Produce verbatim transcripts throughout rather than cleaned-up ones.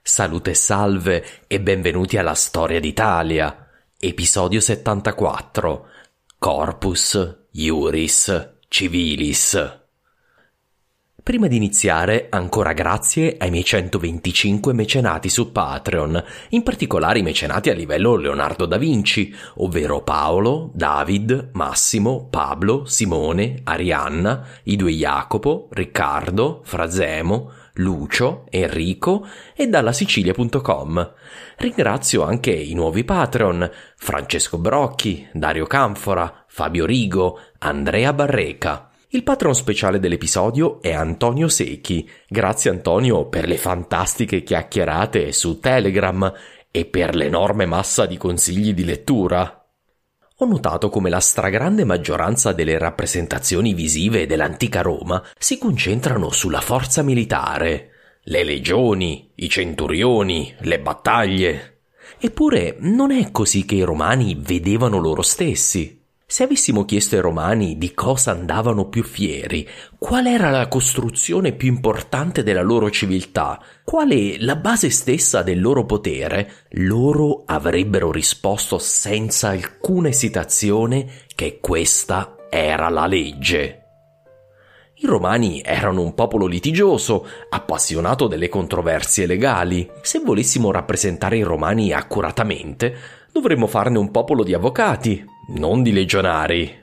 Salute e salve e benvenuti alla Storia d'Italia, episodio settantaquattro, Corpus Iuris Civilis. Prima di iniziare, ancora grazie ai miei centoventicinque mecenati su Patreon, in particolare i mecenati a livello Leonardo da Vinci, ovvero Paolo, David, Massimo, Pablo, Simone, Arianna, i due Jacopo, Riccardo, Frasemo, Lucio, Enrico e dalla Sicilia punto com. Ringrazio anche i nuovi Patreon: Francesco Brocchi, Dario Canfora, Fabio Rigo, Andrea Barreca. Il patron speciale dell'episodio è Antonio Secchi. Grazie Antonio per le fantastiche chiacchierate su Telegram e per l'enorme massa di consigli di lettura. Ho notato come la stragrande maggioranza delle rappresentazioni visive dell'antica Roma si concentrano sulla forza militare, le legioni, i centurioni, le battaglie. Eppure non è così che i romani vedevano loro stessi. Se avessimo chiesto ai romani di cosa andavano più fieri, qual era la costruzione più importante della loro civiltà, quale la base stessa del loro potere, loro avrebbero risposto senza alcuna esitazione che questa era la legge. I romani erano un popolo litigioso, appassionato delle controversie legali. Se volessimo rappresentare i romani accuratamente, dovremmo farne un popolo di avvocati, non di legionari.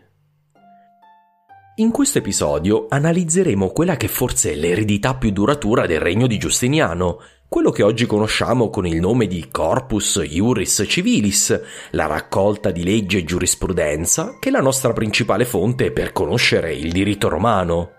In questo episodio analizzeremo quella che forse è l'eredità più duratura del regno di Giustiniano, quello che oggi conosciamo con il nome di Corpus Iuris Civilis, la raccolta di leggi e giurisprudenza che è la nostra principale fonte per conoscere il diritto romano.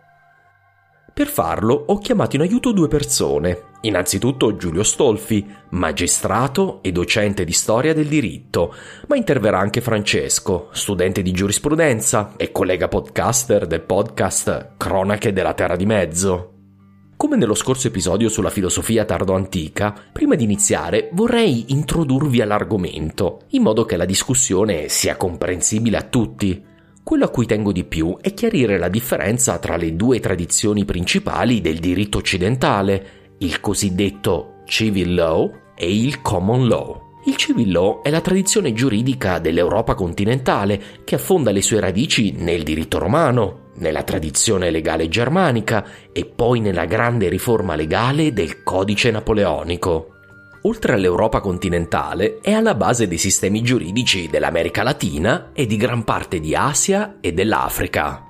Per farlo ho chiamato in aiuto due persone. Innanzitutto Giulio Stolfi, magistrato e docente di storia del diritto, ma interverrà anche Francesco, studente di giurisprudenza e collega podcaster del podcast Cronache della Terra di Mezzo. Come nello scorso episodio sulla filosofia tardo-antica, prima di iniziare vorrei introdurvi all'argomento, in modo che la discussione sia comprensibile a tutti. Quello a cui tengo di più è chiarire la differenza tra le due tradizioni principali del diritto occidentale, il cosiddetto civil law e il common law. Il civil law è la tradizione giuridica dell'Europa continentale che affonda le sue radici nel diritto romano, nella tradizione legale germanica e poi nella grande riforma legale del Codice Napoleonico. Oltre all'Europa continentale, è alla base dei sistemi giuridici dell'America Latina e di gran parte di Asia e dell'Africa.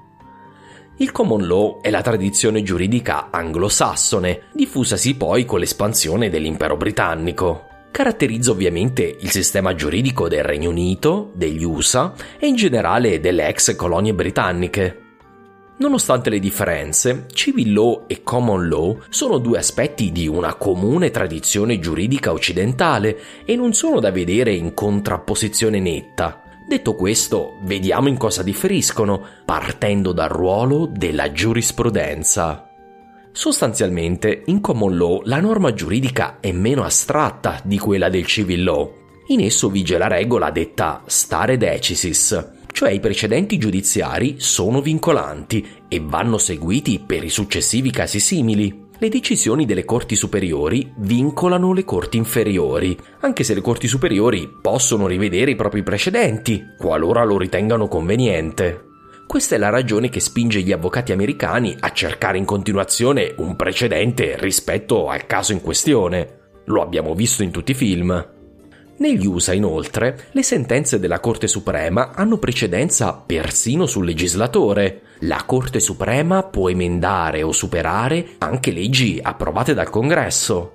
Il common law è la tradizione giuridica anglosassone, diffusasi poi con l'espansione dell'impero britannico. Caratterizza ovviamente il sistema giuridico del Regno Unito, degli U S A e in generale delle ex colonie britanniche. Nonostante le differenze, civil law e common law sono due aspetti di una comune tradizione giuridica occidentale e non sono da vedere in contrapposizione netta. Detto questo, vediamo in cosa differiscono, partendo dal ruolo della giurisprudenza. Sostanzialmente, in common law la norma giuridica è meno astratta di quella del civil law. In esso vige la regola detta stare decisis, cioè i precedenti giudiziari sono vincolanti e vanno seguiti per i successivi casi simili. Le decisioni delle corti superiori vincolano le corti inferiori, anche se le corti superiori possono rivedere i propri precedenti, qualora lo ritengano conveniente. Questa è la ragione che spinge gli avvocati americani a cercare in continuazione un precedente rispetto al caso in questione. Lo abbiamo visto in tutti i film. Negli U S A, inoltre, le sentenze della Corte Suprema hanno precedenza persino sul legislatore. La Corte Suprema può emendare o superare anche leggi approvate dal Congresso.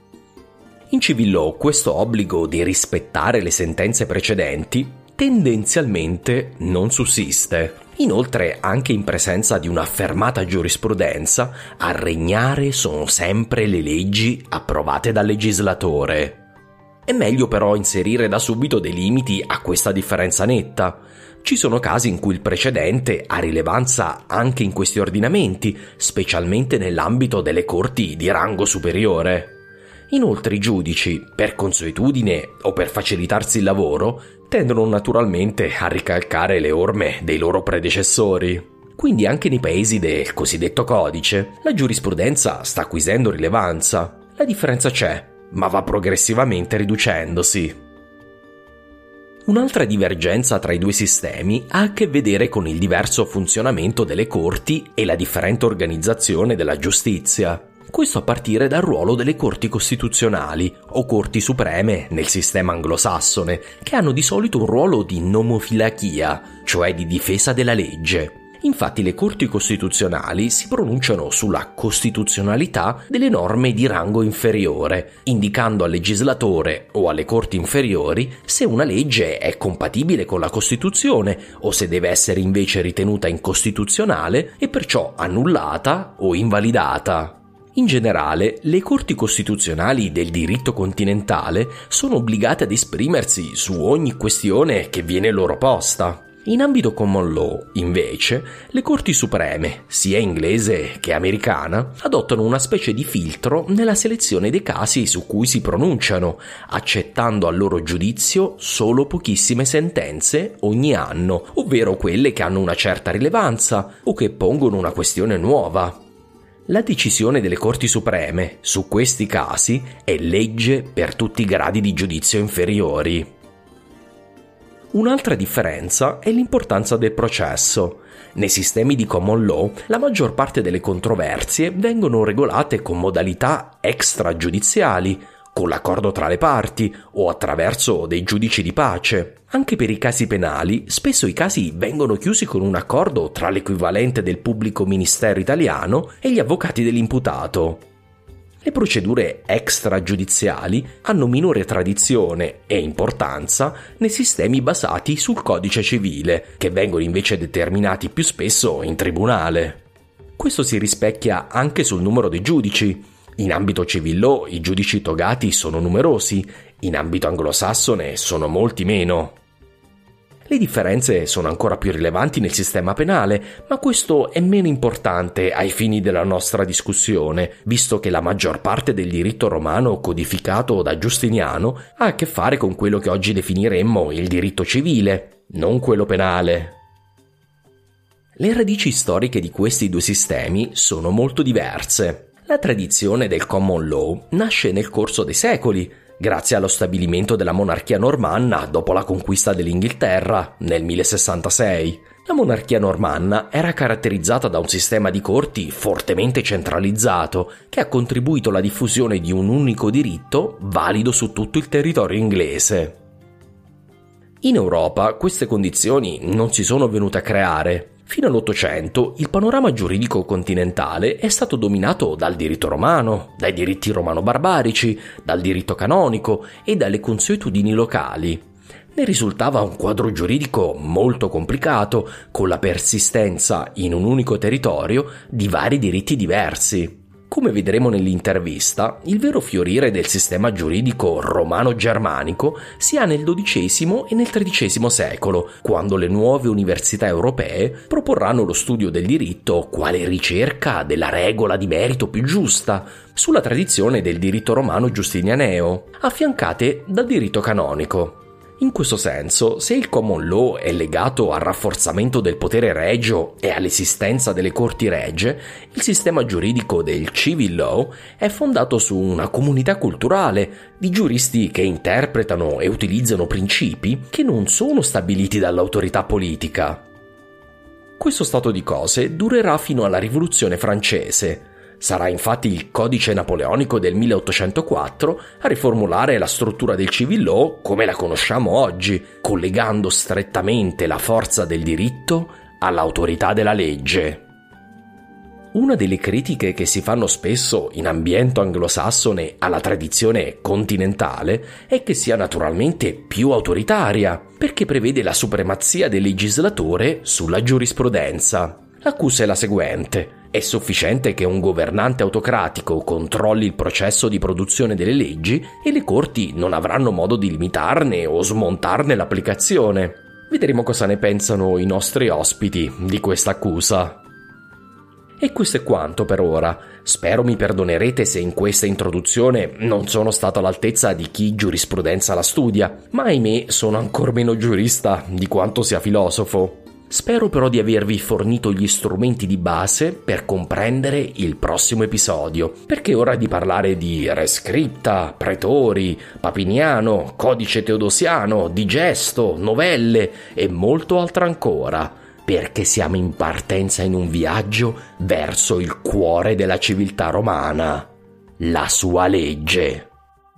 In civil law questo obbligo di rispettare le sentenze precedenti tendenzialmente non sussiste. Inoltre, anche in presenza di un'affermata giurisprudenza, a regnare sono sempre le leggi approvate dal legislatore. È meglio però inserire da subito dei limiti a questa differenza netta. Ci sono casi in cui il precedente ha rilevanza anche in questi ordinamenti, specialmente nell'ambito delle corti di rango superiore. Inoltre i giudici, per consuetudine o per facilitarsi il lavoro, tendono naturalmente a ricalcare le orme dei loro predecessori. Quindi anche nei paesi del cosiddetto codice, la giurisprudenza sta acquisendo rilevanza. La differenza c'è. ma va progressivamente riducendosi. Un'altra divergenza tra i due sistemi ha a che vedere con il diverso funzionamento delle corti e la differente organizzazione della giustizia. Questo a partire dal ruolo delle corti costituzionali o corti supreme nel sistema anglosassone, che hanno di solito un ruolo di nomofilachia, cioè di difesa della legge. Infatti le corti costituzionali si pronunciano sulla costituzionalità delle norme di rango inferiore, indicando al legislatore o alle corti inferiori se una legge è compatibile con la Costituzione o se deve essere invece ritenuta incostituzionale e perciò annullata o invalidata. In generale, le corti costituzionali del diritto continentale sono obbligate ad esprimersi su ogni questione che viene loro posta. In ambito common law, invece, le corti supreme, sia inglese che americana, adottano una specie di filtro nella selezione dei casi su cui si pronunciano, accettando al loro giudizio solo pochissime sentenze ogni anno, ovvero quelle che hanno una certa rilevanza o che pongono una questione nuova. La decisione delle Corti Supreme su questi casi è legge per tutti i gradi di giudizio inferiori. Un'altra differenza è l'importanza del processo. Nei sistemi di common law, la maggior parte delle controversie vengono regolate con modalità extragiudiziali, con l'accordo tra le parti o attraverso dei giudici di pace. Anche per i casi penali, spesso i casi vengono chiusi con un accordo tra l'equivalente del pubblico ministero italiano e gli avvocati dell'imputato. Le procedure extragiudiziali hanno minore tradizione e importanza nei sistemi basati sul codice civile, che vengono invece determinati più spesso in tribunale. Questo si rispecchia anche sul numero dei giudici. In ambito civil law i giudici togati sono numerosi, in ambito anglosassone sono molti meno. Le differenze sono ancora più rilevanti nel sistema penale, ma questo è meno importante ai fini della nostra discussione, visto che la maggior parte del diritto romano codificato da Giustiniano ha a che fare con quello che oggi definiremmo il diritto civile, non quello penale. Le radici storiche di questi due sistemi sono molto diverse. La tradizione del common law nasce nel corso dei secoli, grazie allo stabilimento della monarchia normanna dopo la conquista dell'Inghilterra nel millesessantasei. La monarchia normanna era caratterizzata da un sistema di corti fortemente centralizzato che ha contribuito alla diffusione di un unico diritto valido su tutto il territorio inglese. In Europa queste condizioni non si sono venute a creare. Fino all'Ottocento il panorama giuridico continentale è stato dominato dal diritto romano, dai diritti romano-barbarici, dal diritto canonico e dalle consuetudini locali. Ne risultava un quadro giuridico molto complicato, con la persistenza in un unico territorio di vari diritti diversi. Come vedremo nell'intervista, il vero fiorire del sistema giuridico romano-germanico si ha nel dodicesimo e nel tredicesimo secolo, quando le nuove università europee proporranno lo studio del diritto quale ricerca della regola di merito più giusta, sulla tradizione del diritto romano giustinianeo, affiancate dal diritto canonico. In questo senso, se il common law è legato al rafforzamento del potere regio e all'esistenza delle corti regie, il sistema giuridico del civil law è fondato su una comunità culturale di giuristi che interpretano e utilizzano principi che non sono stabiliti dall'autorità politica. Questo stato di cose durerà fino alla Rivoluzione francese. Sarà infatti il Codice Napoleonico del milleottocentoquattro a riformulare la struttura del civil law come la conosciamo oggi, collegando strettamente la forza del diritto all'autorità della legge. Una delle critiche che si fanno spesso in ambiente anglosassone alla tradizione continentale è che sia naturalmente più autoritaria, perché prevede la supremazia del legislatore sulla giurisprudenza. L'accusa è la seguente: è sufficiente che un governante autocratico controlli il processo di produzione delle leggi e le corti non avranno modo di limitarne o smontarne l'applicazione. Vedremo cosa ne pensano i nostri ospiti di questa accusa. E questo è quanto per ora. Spero mi perdonerete se in questa introduzione non sono stato all'altezza di chi giurisprudenza la studia, ma ahimè sono ancor meno giurista di quanto sia filosofo. Spero però di avervi fornito gli strumenti di base per comprendere il prossimo episodio, perché è ora di parlare di Rescripta, Pretori, Papiniano, Codice Teodosiano, Digesto, novelle e molto altro ancora, perché siamo in partenza in un viaggio verso il cuore della civiltà romana, la sua legge.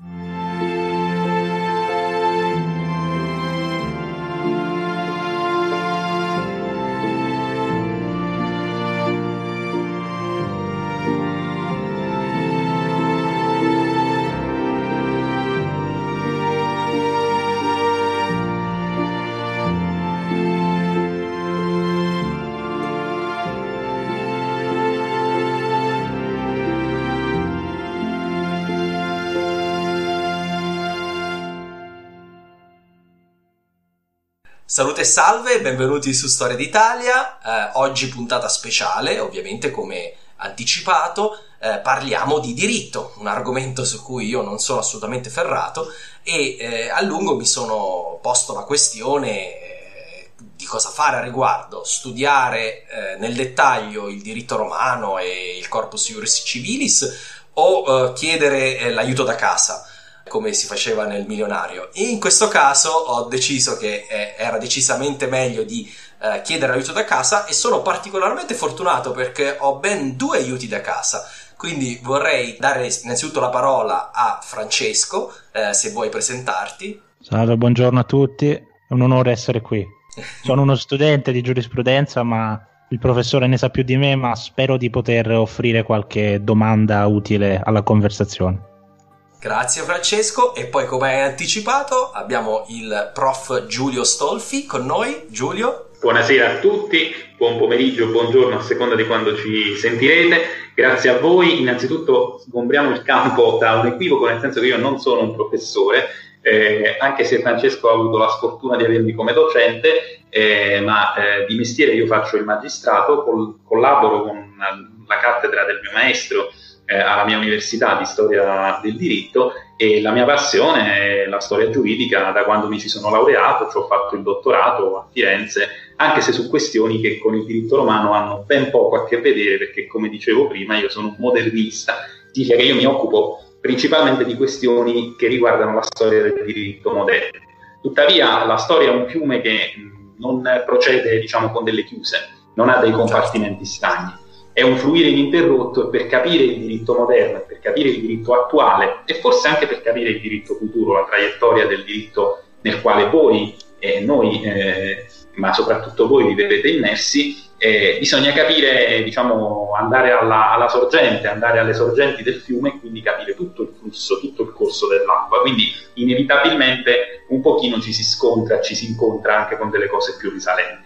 Salute e salve, benvenuti su Storia d'Italia. Eh, oggi puntata speciale, ovviamente come anticipato, eh, parliamo di diritto, un argomento su cui io non sono assolutamente ferrato e eh, a lungo mi sono posto la questione eh, di cosa fare a riguardo, studiare eh, nel dettaglio il diritto romano e il Corpus Iuris Civilis o eh, chiedere eh, l'aiuto da casa, come si faceva nel milionario. In questo caso ho deciso che eh, era decisamente meglio di eh, chiedere aiuto da casa e sono particolarmente fortunato perché ho ben due aiuti da casa. Quindi vorrei dare innanzitutto la parola a Francesco, eh, se vuoi presentarti. Salve, buongiorno a tutti, è un onore essere qui. Sono uno studente di giurisprudenza, ma il professore ne sa più di me, ma spero di poter offrire qualche domanda utile alla conversazione. Grazie Francesco, e poi come hai anticipato abbiamo il prof Giulio Stolfi con noi. Giulio? Buonasera a tutti, buon pomeriggio, buongiorno a seconda di quando ci sentirete. Grazie a voi. Innanzitutto sgombriamo il campo da un equivoco, nel senso che io non sono un professore, eh, anche se Francesco ha avuto la sfortuna di avermi come docente, eh, ma eh, di mestiere io faccio il magistrato, col- collaboro con la cattedra del mio maestro Eh, alla mia università di storia del diritto, e la mia passione è la storia giuridica. Da quando mi ci sono laureato, ci ho fatto il dottorato a Firenze, anche se su questioni che con il diritto romano hanno ben poco a che vedere, perché come dicevo prima io sono un modernista, significa che io mi occupo principalmente di questioni che riguardano la storia del diritto moderno. Tuttavia la storia è un fiume che mh, non procede, diciamo, con delle chiuse, non ha dei compartimenti stagni. È un fluire ininterrotto, e per capire il diritto moderno, per capire il diritto attuale e forse anche per capire il diritto futuro, la traiettoria del diritto nel quale voi e noi, eh, ma soprattutto voi vivete immersi, eh, bisogna capire, diciamo, andare alla, alla sorgente, andare alle sorgenti del fiume e quindi capire tutto il flusso, tutto il corso dell'acqua. Quindi inevitabilmente un pochino ci si scontra, ci si incontra anche con delle cose più risalenti.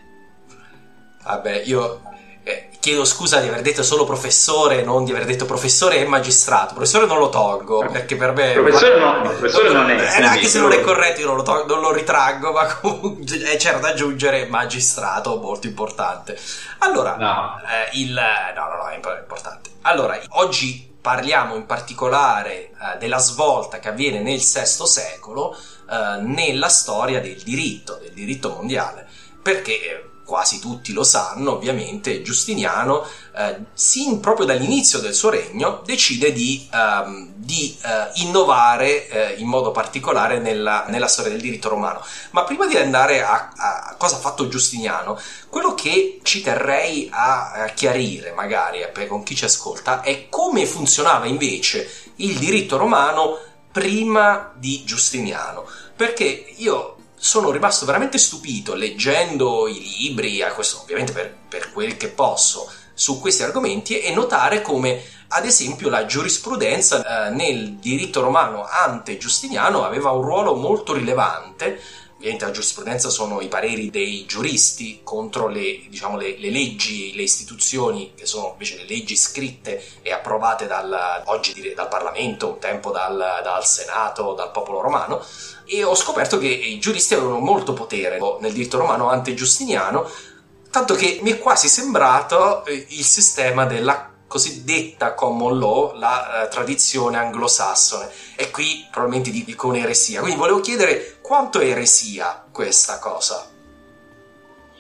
Vabbè, io... Eh, chiedo scusa di aver detto solo professore, non di aver detto professore e magistrato. Professore non lo tolgo, perché per me professore, ma, no, professore non, non è, eh, anche se non è corretto io non lo, tolgo, non lo ritraggo, ma comunque eh, c'era da aggiungere magistrato, molto importante. Allora, no. eh, il no, no, no, è importante. Allora, oggi parliamo in particolare eh, della svolta che avviene nel sesto secolo eh, nella storia del diritto, del diritto mondiale, perché eh, quasi tutti lo sanno, ovviamente, Giustiniano, eh, sin proprio dall'inizio del suo regno, decide di, um, di uh, innovare eh, in modo particolare nella, nella storia del diritto romano. Ma prima di andare a, a cosa ha fatto Giustiniano, quello che ci terrei a, a chiarire, magari per con chi ci ascolta, è come funzionava invece il diritto romano prima di Giustiniano. Perché io sono rimasto veramente stupito leggendo i libri, a questo ovviamente per, per quel che posso, su questi argomenti, e notare come, ad esempio, la giurisprudenza eh, nel diritto romano ante Giustiniano aveva un ruolo molto rilevante. Ovviamente la giurisprudenza sono i pareri dei giuristi contro le, diciamo, le, le leggi, le istituzioni, che sono invece le leggi scritte e approvate dal, oggi direi dal Parlamento, un tempo dal, dal Senato, dal popolo romano. E ho scoperto che i giuristi avevano molto potere nel diritto romano ante Giustiniano, tanto che mi è quasi sembrato il sistema della cosiddetta common law, la uh, tradizione anglosassone, e qui probabilmente dico un'eresia. Quindi volevo chiedere quanto è eresia questa cosa.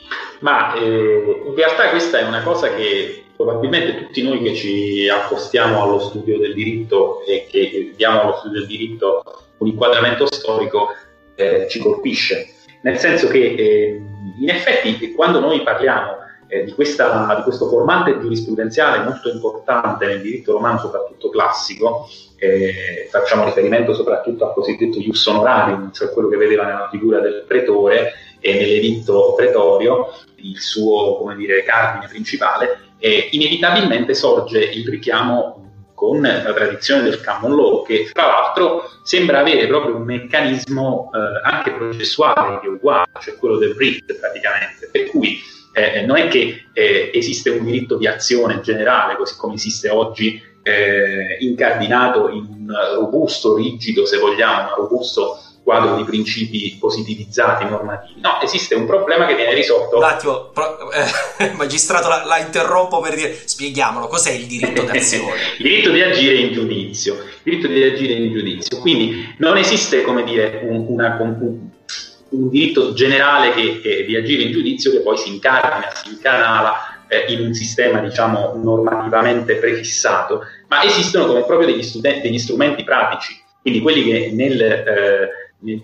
Ma eh, in realtà questa è una cosa che probabilmente tutti noi che ci accostiamo allo studio del diritto e che diamo allo studio del diritto un inquadramento storico eh, ci colpisce, nel senso che eh, in effetti quando noi parliamo eh, di, questa, di questo formante giurisprudenziale molto importante nel diritto romano, soprattutto classico, eh, facciamo riferimento soprattutto al cosiddetto ius honorarium, cioè quello che vedeva nella figura del pretore e nell'editto pretorio il suo, come dire, cardine principale, e inevitabilmente sorge il richiamo con la tradizione del common law, che tra l'altro sembra avere proprio un meccanismo eh, anche processuale che è uguale, cioè quello del writ praticamente, per cui eh, non è che eh, esiste un diritto di azione generale, così come esiste oggi, eh, incardinato in un robusto, rigido, se vogliamo, un robusto quadro di principi positivizzati, normativi. No, esiste un problema che viene risolto. Un attimo, pro, eh, magistrato, la, la interrompo per dire, spieghiamolo, cos'è il diritto d'azione? Il diritto di agire in giudizio. Il diritto di agire in giudizio. Quindi non esiste, come dire, un, una, un, un diritto generale che, che, di agire in giudizio che poi si incardina, si incanala eh, in un sistema, diciamo, normativamente prefissato, ma esistono come proprio degli, studenti, degli strumenti pratici. Quindi quelli che nel eh, nel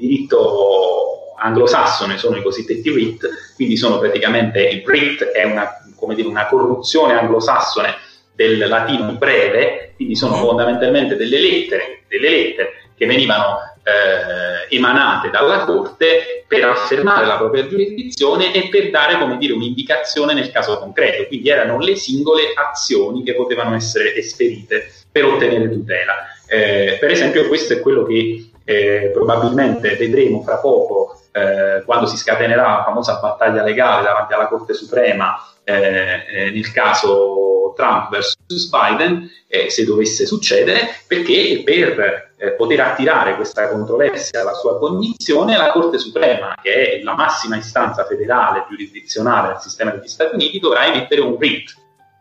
diritto anglosassone sono i cosiddetti writ, quindi sono praticamente il writ è una, come dire, una corruzione anglosassone del latino breve, quindi sono mm. fondamentalmente delle lettere, delle lettere che venivano eh, emanate dalla corte per affermare la propria giurisdizione e per dare, come dire, un'indicazione nel caso concreto, quindi erano le singole azioni che potevano essere esperite per ottenere tutela. Eh, per esempio questo è quello che Eh, probabilmente vedremo fra poco eh, quando si scatenerà la famosa battaglia legale davanti alla Corte Suprema eh, eh, nel caso Trump versus Biden, eh, se dovesse succedere, perché per eh, poter attirare questa controversia alla sua cognizione la Corte Suprema, che è la massima istanza federale giurisdizionale del sistema degli Stati Uniti, dovrà emettere un writ.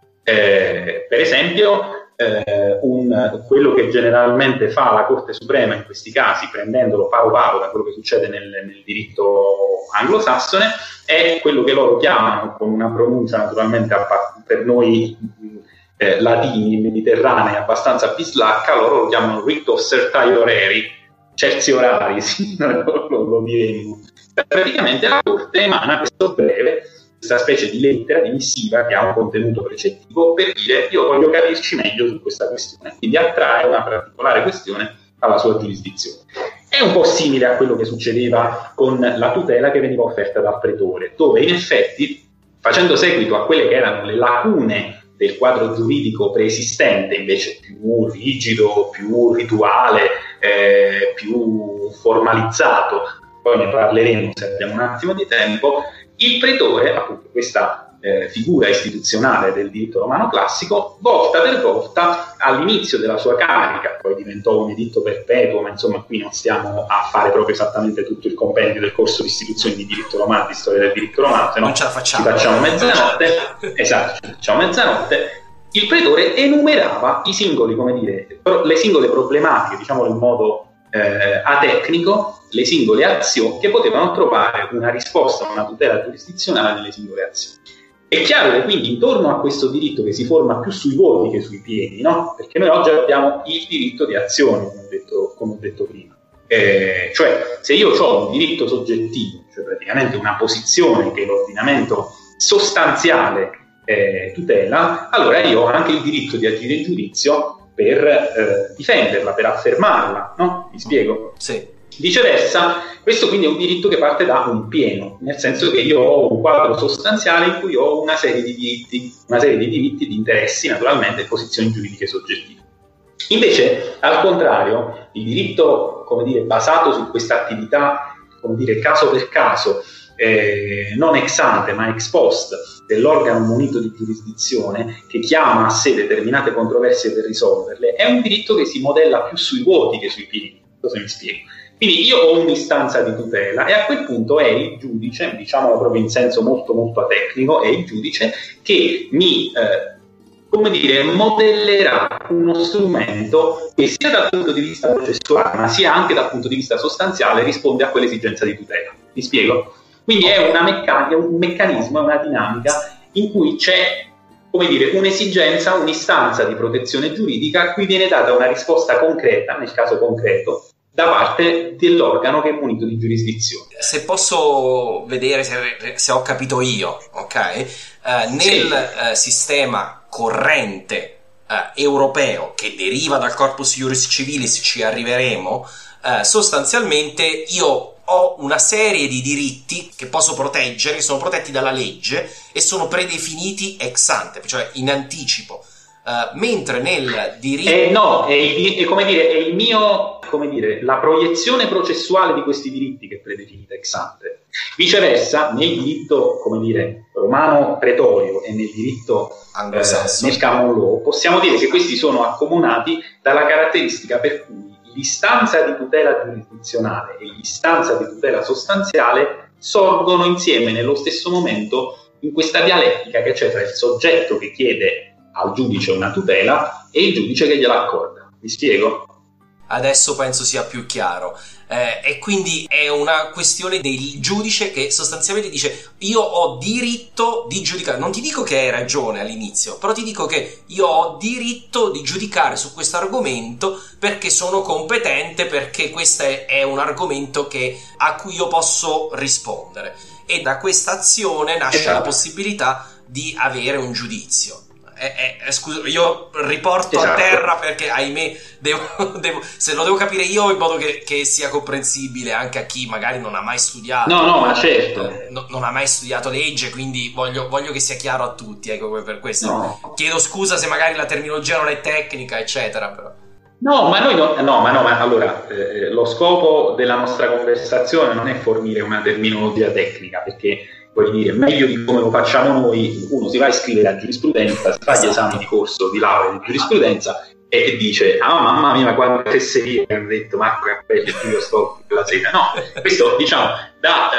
Eh, per esempio Eh, un, quello che generalmente fa la Corte Suprema in questi casi, prendendolo paro paro da quello che succede nel, nel diritto anglosassone, è quello che loro chiamano, con una pronuncia naturalmente per noi eh, latini mediterranei abbastanza bislacca, loro lo chiamano writ of certiorari, certiorari, sì, lo, lo, lo diremmo. Praticamente la Corte emana questo breve, questa specie di lettera, di missiva che ha un contenuto precettivo per dire io voglio capirci meglio su questa questione, quindi attrae una particolare questione alla sua giurisdizione. È un po' simile a quello che succedeva con la tutela che veniva offerta dal pretore, dove in effetti, facendo seguito a quelle che erano le lacune del quadro giuridico preesistente, invece più rigido, più rituale, eh, più formalizzato, poi ne parleremo se abbiamo un attimo di tempo, il pretore, appunto questa eh, figura istituzionale del diritto romano classico, volta per volta all'inizio della sua carica, poi diventò un editto perpetuo, ma insomma qui non stiamo a fare proprio esattamente tutto il compendio del corso di istituzioni di diritto romano, di storia del diritto romano, se no non ce la facciamo. Ci facciamo mezzanotte, esatto, ci facciamo mezzanotte. Il pretore enumerava i singoli, come dire, le singole problematiche, diciamolo in modo eh, atecnico, le singole azioni che potevano trovare una risposta, una tutela giurisdizionale nelle singole azioni. È chiaro che quindi intorno a questo diritto che si forma più sui voti che sui piedi, no? Perché noi oggi abbiamo il diritto di azione, come ho detto, come ho detto prima. Eh, cioè, se io ho un diritto soggettivo, cioè praticamente una posizione che l'ordinamento sostanziale eh, tutela, allora io ho anche il diritto di agire in giudizio per eh, difenderla, per affermarla, no? Mi spiego? Sì. Viceversa, questo quindi è un diritto che parte da un pieno, nel senso che io ho un quadro sostanziale in cui ho una serie di diritti, una serie di diritti e di interessi, naturalmente, e posizioni giuridiche soggettive. Invece, al contrario, il diritto, come dire, basato su questa attività, come dire, caso per caso, eh, non ex ante ma ex post dell'organo munito di giurisdizione che chiama a sé determinate controversie per risolverle, è un diritto che si modella più sui voti che sui pieni. Cosa mi spiego? Quindi io ho un'istanza di tutela e a quel punto è il giudice, diciamolo proprio in senso molto molto atecnico, è il giudice che mi, eh, come dire, modellerà uno strumento che sia dal punto di vista processuale ma sia anche dal punto di vista sostanziale risponde a quell'esigenza di tutela. Mi spiego? Quindi è una meccanica, un meccanismo, è una dinamica in cui c'è, come dire, un'esigenza, un'istanza di protezione giuridica a cui viene data una risposta concreta, nel caso concreto, da parte dell'organo che è munito di giurisdizione. Se posso vedere se, se ho capito io, ok? Eh, nel sì. eh, sistema corrente eh, europeo che deriva dal Corpus Iuris Civilis, ci arriveremo, eh, sostanzialmente io ho una serie di diritti che posso proteggere, che sono protetti dalla legge e sono predefiniti ex ante, cioè in anticipo. Uh, mentre nel diritto... Eh, no, è, il, è come dire, è il mio, come dire, la proiezione processuale di questi diritti che è predefinita ex ante. Viceversa, nel diritto, come dire, romano pretorio e nel diritto anglosassone, eh, nel common law, possiamo dire che questi sono accomunati dalla caratteristica per cui l'istanza di tutela giurisdizionale e l'istanza di tutela sostanziale sorgono insieme nello stesso momento in questa dialettica che c'è tra il soggetto che chiede al giudice una tutela e il giudice che gliela accorda. Mi spiego? Adesso penso sia più chiaro. Eh, e quindi è una questione del giudice che sostanzialmente dice: io ho diritto di giudicare. Non ti dico che hai ragione all'inizio, però ti dico che io ho diritto di giudicare su questo argomento perché sono competente, perché questo è, è un argomento che, a cui io posso rispondere. E da questa azione nasce esatto. la possibilità di avere un giudizio. Eh, eh, scusa, io riporto esatto. a terra perché ahimè devo, devo, se lo devo capire io in modo che, che sia comprensibile anche a chi magari non ha mai studiato. No, no, ma certo. Eh, no, non ha mai studiato legge, quindi voglio, voglio che sia chiaro a tutti, ecco, per questo no. chiedo scusa se magari la terminologia non è tecnica, eccetera, però. No, ma noi no, no, ma no, ma allora eh, lo scopo della nostra conversazione non è fornire una terminologia tecnica, perché voglio dire, meglio di come lo facciamo noi, uno si va a iscrivere a giurisprudenza, si fa gli esami di corso di laurea di giurisprudenza e dice: ah, mamma mia, ma quante fesserie hanno detto Marco Cappelli, io sto la sera. No, questo, diciamo, da,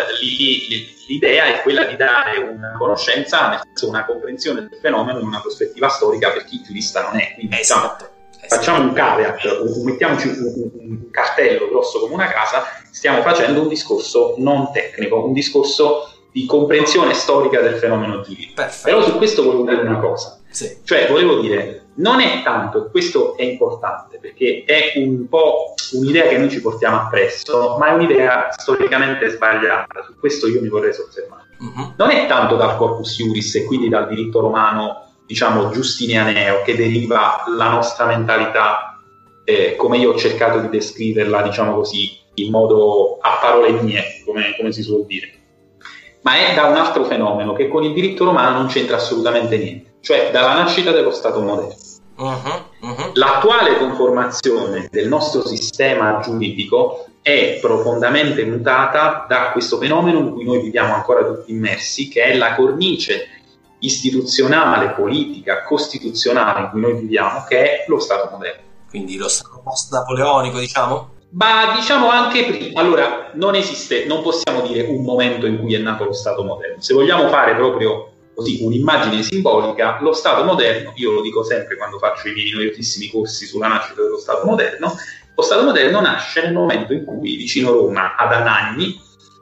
l'idea è quella di dare una conoscenza, nel senso una comprensione del fenomeno in una prospettiva storica per chi giurista non è. Quindi, esatto. diciamo, facciamo un caveat, mettiamoci un, un, un cartello grosso come una casa, stiamo facendo un discorso non tecnico, un discorso di comprensione storica del fenomeno giuridico. Perfetto. Però su questo volevo dire una cosa, sì. cioè volevo dire, non è tanto, e questo è importante perché è un po' un'idea che noi ci portiamo appresso, ma è un'idea storicamente sbagliata, su questo io mi vorrei soffermare. Uh-huh. Non è tanto dal corpus iuris e quindi dal diritto romano, diciamo, giustinianeo, che deriva la nostra mentalità, eh, come io ho cercato di descriverla, diciamo così, in modo a parole mie, come, come si suol dire, ma è da un altro fenomeno che con il diritto romano non c'entra assolutamente niente, cioè dalla nascita dello Stato moderno. Uh-huh, uh-huh. L'attuale conformazione del nostro sistema giuridico è profondamente mutata da questo fenomeno in cui noi viviamo ancora tutti immersi, che è la cornice istituzionale, politica, costituzionale in cui noi viviamo, che è lo Stato moderno. Quindi lo Stato post-napoleonico, diciamo? Ma diciamo anche prima. Allora, non esiste, non possiamo dire un momento in cui è nato lo Stato moderno. Se vogliamo fare proprio così un'immagine simbolica, lo Stato moderno, io lo dico sempre quando faccio i miei noiosissimi corsi sulla nascita dello Stato moderno, lo Stato moderno nasce nel momento in cui vicino Roma, ad Anagni,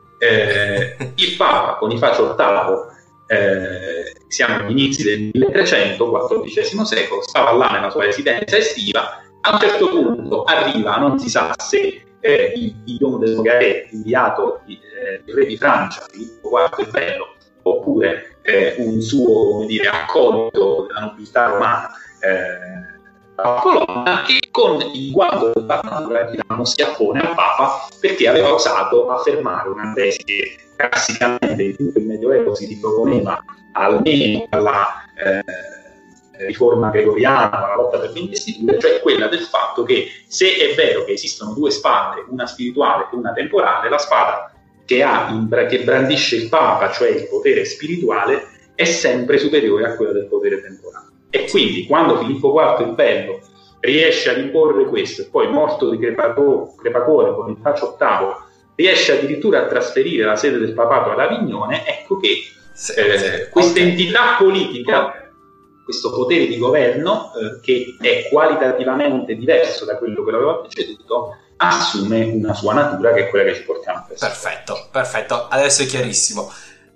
eh, il Papa Bonifacio ottavo, eh, siamo agli inizi del milletrecento, quattordicesimo secolo, stava là nella sua residenza estiva. A un certo punto arriva, non si sa se eh, il Guillaume de Nogaret, inviato il eh, re di Francia, Filippo quarto il Bello, oppure eh, un suo, come dire, accolito della nobiltà romana, eh, a Colonna, che con il guardo del Barnatura tira uno schiaffone al Papa perché aveva osato affermare una tesi che classicamente in tutto il Medioevo si riproponeva almeno alla eh, riforma gregoriana, la lotta per l'investitura, cioè quella del fatto che se è vero che esistono due spade, una spirituale e una temporale, la spada che, ha in, che brandisce il Papa, cioè il potere spirituale, è sempre superiore a quella del potere temporale. E quindi quando Filippo quarto il Bello riesce ad imporre questo, e poi morto di crepacuore con il Bonifacio ottavo riesce addirittura a trasferire la sede del papato ad Avignone, ecco che eh, questa entità politica, questo potere di governo, eh, che è qualitativamente diverso da quello che lo aveva preceduto, assume una sua natura che è quella che ci portiamo a questo. Perfetto, perfetto, adesso è chiarissimo.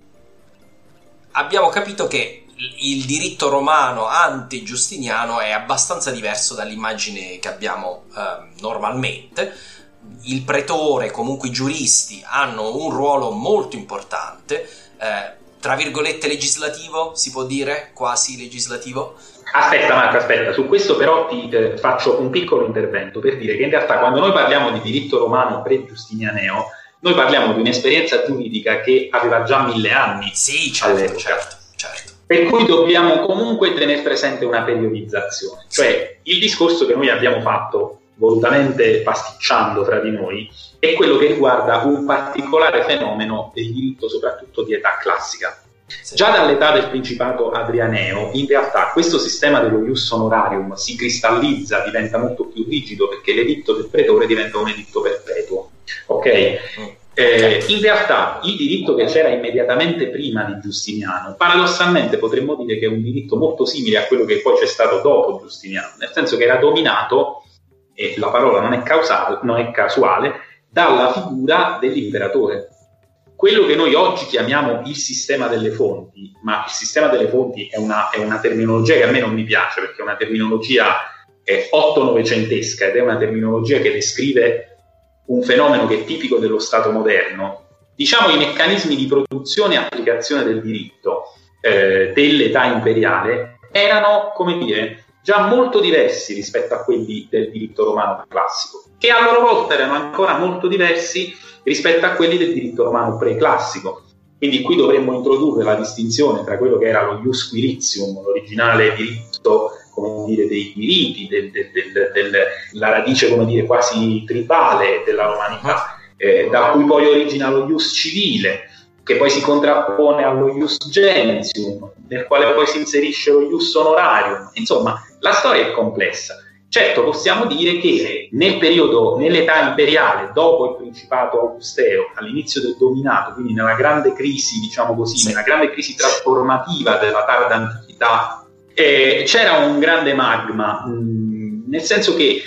Abbiamo capito che il diritto romano ante-giustiniano è abbastanza diverso dall'immagine che abbiamo eh, normalmente. Il pretore, comunque i giuristi, hanno un ruolo molto importante, eh, tra virgolette legislativo, si può dire, quasi legislativo. Aspetta Marco, aspetta, su questo però ti eh, faccio un piccolo intervento per dire che in realtà quando noi parliamo di diritto romano pre-giustinianeo, noi parliamo di un'esperienza giuridica che aveva già mille anni. Sì, certo, certo, certo. Per cui dobbiamo comunque tenere presente una periodizzazione, cioè il discorso che noi abbiamo fatto volutamente pasticciando fra di noi è quello che riguarda un particolare fenomeno del diritto soprattutto di età classica. Sì. Già dall'età del Principato Adrianeo in realtà questo sistema dello ius honorarium si cristallizza, diventa molto più rigido perché l'editto del pretore diventa un editto perpetuo, ok? Mm. Eh, in realtà il diritto che c'era immediatamente prima di Giustiniano paradossalmente potremmo dire che è un diritto molto simile a quello che poi c'è stato dopo Giustiniano, nel senso che era dominato, e la parola non è, causale, non è casuale, dalla figura dell'imperatore. Quello che noi oggi chiamiamo il sistema delle fonti, ma il sistema delle fonti è una, è una terminologia che a me non mi piace perché è una terminologia eh, otto-novecentesca ed è una terminologia che descrive un fenomeno che è tipico dello Stato moderno. Diciamo i meccanismi di produzione e applicazione del diritto eh, dell'età imperiale erano, come dire, già molto diversi rispetto a quelli del diritto romano classico, che a loro volta erano ancora molto diversi rispetto a quelli del diritto romano preclassico. Quindi qui dovremmo introdurre la distinzione tra quello che era lo ius quiritium, l'originale diritto, come dire, dei diritti, del, del, del, del, la radice, come dire, quasi tribale della romanità, eh, da cui poi origina lo ius civile, che poi si contrappone allo ius genesium, nel quale poi si inserisce lo ius honorarium. Insomma, la storia è complessa. Certo, possiamo dire che nel periodo, nell'età imperiale, dopo il Principato Augusteo, all'inizio del dominato, quindi nella grande crisi, diciamo così, nella grande crisi trasformativa della tarda antichità, eh, c'era un grande magma, mh, nel senso che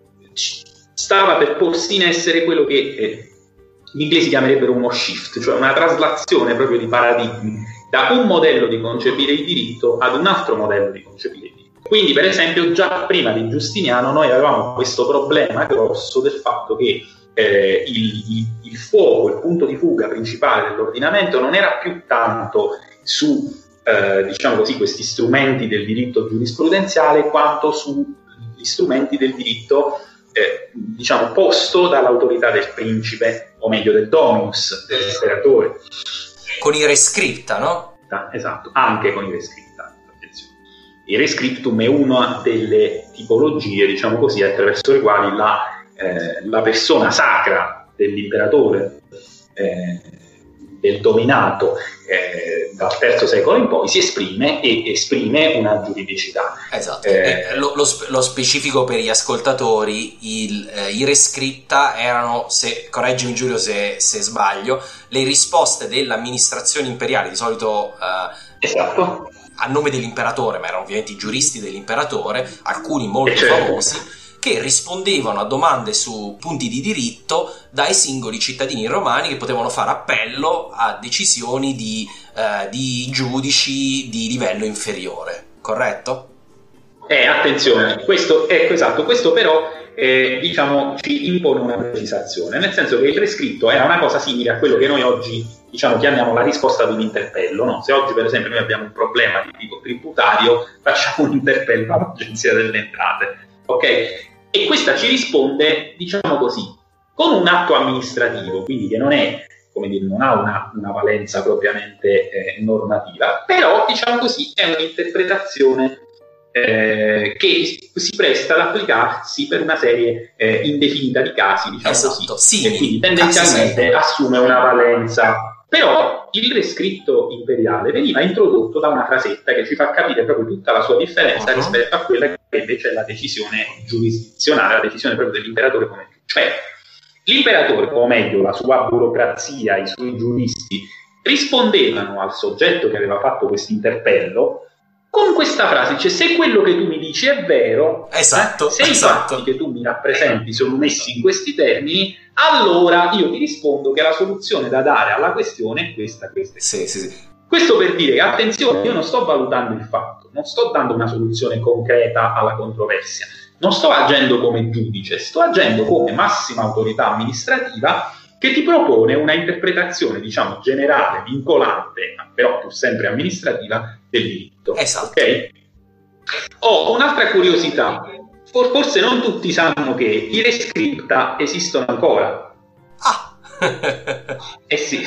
stava per porsi in essere quello che eh, gli inglesi chiamerebbero uno shift, cioè una traslazione proprio di paradigmi da un modello di concepire il diritto ad un altro modello di concepire il diritto. Quindi, per esempio, già prima di Giustiniano noi avevamo questo problema grosso del fatto che eh, il, il, il fuoco, il punto di fuga principale dell'ordinamento non era più tanto su, eh, diciamo così, questi strumenti del diritto giurisprudenziale, quanto sugli strumenti del diritto, eh, diciamo, posto dall'autorità del principe, o meglio del dominus, dell'imperatore. Con i rescripta, no? Esatto, anche con i rescripta. Il rescriptum è una delle tipologie, diciamo così, attraverso le quali la, eh, la persona sacra dell'imperatore, eh, del dominato, eh, dal terzo secolo in poi si esprime e esprime una giuridicità. Esatto. Eh, lo, lo, lo specifico per gli ascoltatori, il, eh, i rescripta erano, se, correggimi Giulio se, se sbaglio, le risposte dell'amministrazione imperiale, di solito eh, esatto. a nome dell'imperatore, ma erano ovviamente i giuristi dell'imperatore, alcuni molto certo. famosi, che rispondevano a domande su punti di diritto dai singoli cittadini romani che potevano fare appello a decisioni di, eh, di giudici di livello inferiore, corretto? Eh, attenzione, questo, ecco, esatto, questo però eh, diciamo ci impone una precisazione, nel senso che il prescritto era una cosa simile a quello che noi oggi, diciamo, chiamiamo la risposta ad un interpello, no? Se oggi per esempio noi abbiamo un problema di tipo tributario, facciamo un interpello all'Agenzia delle Entrate, ok? E questa ci risponde, diciamo così, con un atto amministrativo, quindi che non è, come dire, non ha una, una valenza propriamente eh, normativa, però, diciamo così, è un'interpretazione eh, che si presta ad applicarsi per una serie eh, indefinita di casi, diciamo esatto, così, sì, e quindi tendenzialmente assume una valenza. Però il rescritto imperiale veniva introdotto da una frasetta che ci fa capire proprio tutta la sua differenza uh-huh. rispetto a quella che invece è la decisione giurisdizionale, la decisione proprio dell'imperatore come cioè l'imperatore, o meglio la sua burocrazia, i suoi giuristi rispondevano al soggetto che aveva fatto questo interpello con questa frase, cioè se quello che tu mi dici è vero, esatto, eh, se esatto. i fatti che tu mi rappresenti sono messi in questi termini, allora io ti rispondo che la soluzione da dare alla questione è questa, questa. Sì, sì, sì. Questo per dire che, attenzione, io non sto valutando il fatto, non sto dando una soluzione concreta alla controversia, non sto agendo come giudice, sto agendo come massima autorità amministrativa che ti propone una interpretazione, diciamo, generale, vincolante, però pur sempre amministrativa, del diritto. Esatto. Ok? Ho un'altra curiosità. Forse non tutti sanno che i rescripta esistono ancora. Ah! Eh sì.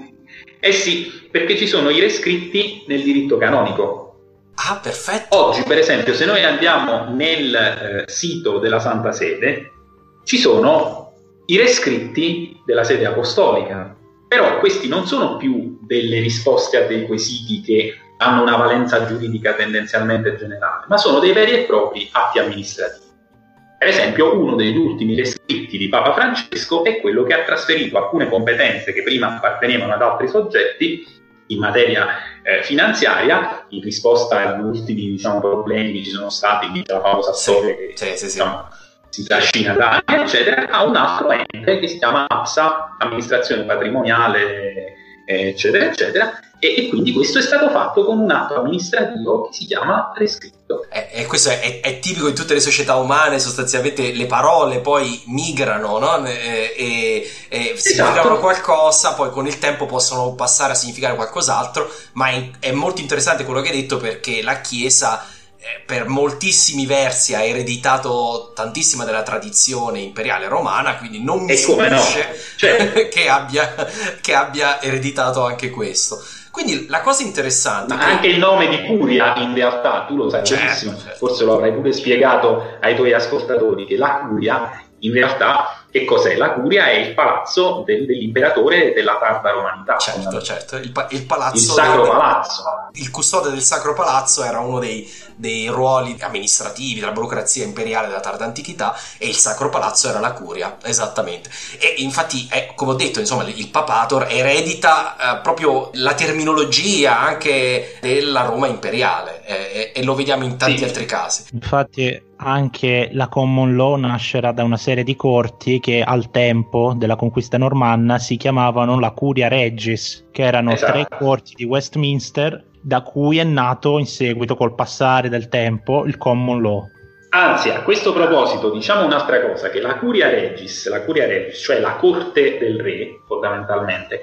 Eh sì, perché ci sono i rescritti nel diritto canonico. Ah, perfetto. Oggi, per esempio, se noi andiamo nel eh, sito della Santa Sede, ci sono i rescritti della sede apostolica, però questi non sono più delle risposte a dei quesiti che hanno una valenza giuridica tendenzialmente generale, ma sono dei veri e propri atti amministrativi. Per esempio, uno degli ultimi rescritti di Papa Francesco è quello che ha trasferito alcune competenze che prima appartenevano ad altri soggetti in materia eh, finanziaria, in risposta agli ultimi, diciamo, problemi che ci sono stati, la famosa storia che sì, sì, diciamo, si trascina da anni, eccetera, a un altro ente che si chiama APSA, amministrazione patrimoniale, eccetera, eccetera, e, e quindi questo è stato fatto con un atto amministrativo che si chiama rescritto. E, e questo è, è tipico in tutte le società umane, sostanzialmente le parole poi migrano, no? E, e, e significano esatto. qualcosa, poi con il tempo possono passare a significare qualcos'altro, ma è, è molto interessante quello che hai detto, perché la Chiesa per moltissimi versi ha ereditato tantissima della tradizione imperiale romana, quindi non mi stupisce no. cioè... che, abbia, che abbia ereditato anche questo. Quindi la cosa interessante ma che... anche il nome di Curia, in realtà tu lo sai certo, benissimo, certo. Forse lo avrai pure spiegato ai tuoi ascoltatori, che la Curia in realtà che cos'è? La Curia è il palazzo del, dell'imperatore della tarda romanità. Certo, certo, il, pa- il palazzo il sacro del, palazzo. Il custode del sacro palazzo era uno dei, dei ruoli amministrativi della burocrazia imperiale della tarda antichità, e il sacro palazzo era la Curia, esattamente. E infatti, è, come ho detto, insomma, il papator eredita eh, proprio la terminologia anche della Roma imperiale, eh, e, e lo vediamo in tanti sì. altri casi. Infatti anche la common law nascerà da una serie di corti che al tempo della conquista normanna si chiamavano la Curia Regis, che erano esatto. tre corti di Westminster, da cui è nato in seguito, col passare del tempo, il common law. Anzi, a questo proposito diciamo un'altra cosa, che la Curia Regis, la Curia Regis, cioè la corte del re, fondamentalmente,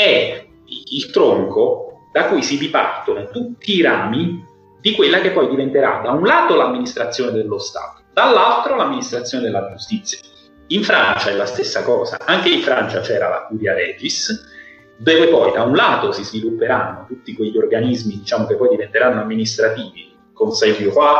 è il tronco da cui si dipartono tutti i rami di quella che poi diventerà da un lato l'amministrazione dello Stato, dall'altro l'amministrazione della giustizia. In Francia è la stessa cosa, anche in Francia c'era la Curia Regis, dove poi da un lato si svilupperanno tutti quegli organismi, diciamo, che poi diventeranno amministrativi, Conseil du Roi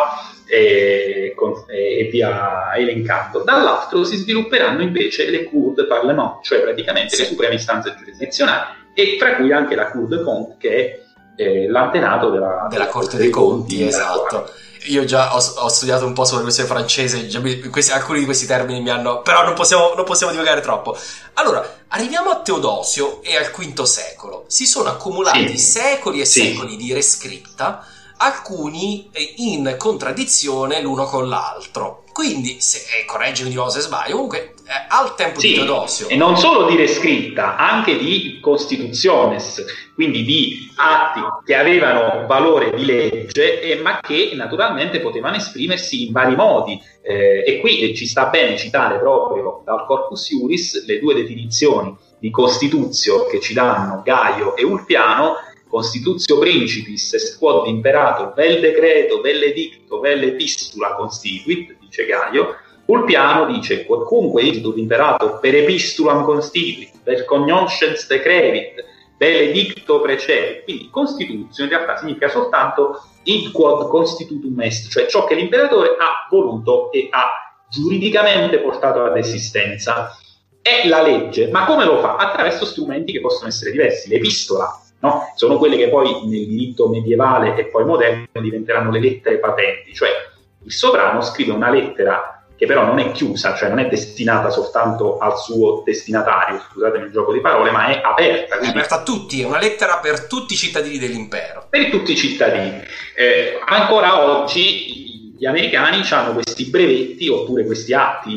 e, e via elencando, dall'altro si svilupperanno invece le Cour de Parlement, cioè praticamente le supreme istanze giurisdizionali, e tra cui anche la Cour de Compte, che è Eh, l'antenato della, della Corte dei, dei Conti, conti esatto. Io già ho, ho studiato un po' sulla questione francese, già mi, questi, alcuni di questi termini mi hanno... però non possiamo, non possiamo divagare troppo. Allora, arriviamo a Teodosio e al quinto secolo. Si sono accumulati sì. secoli e sì. secoli di rescripta, alcuni in contraddizione l'uno con l'altro. Quindi, se, eh, correggimi di nuovo se sbaglio, comunque eh, al tempo sì, di Teodosio... E non solo di rescritta, anche di constitutiones, quindi di atti che avevano valore di legge, eh, ma che naturalmente potevano esprimersi in vari modi. Eh, e qui eh, ci sta bene citare proprio dal Corpus Iuris le due definizioni di constitutio che ci danno Gaio e Ulpiano. Constitutio principis est quod imperator vel decreto, vel edicto, vel epistula constituit, dice Gaio. Ulpiano dice quodcunque igitur imperator per epistulam constituit, vel cognoscens decrevit, vel edicto precedit. Quindi constitutio in realtà significa soltanto id quod constitutum est, cioè ciò che l'imperatore ha voluto e ha giuridicamente portato ad esistenza. È la legge, ma come lo fa? Attraverso strumenti che possono essere diversi. L'epistola, no? Sono quelle che poi nel diritto medievale e poi moderno diventeranno le lettere patenti, cioè il sovrano scrive una lettera che però non è chiusa, cioè non è destinata soltanto al suo destinatario, scusatemi il gioco di parole, ma è aperta. È aperta a tutti, è una lettera per tutti i cittadini dell'impero. Per tutti i cittadini. Eh, ancora oggi gli americani hanno questi brevetti oppure questi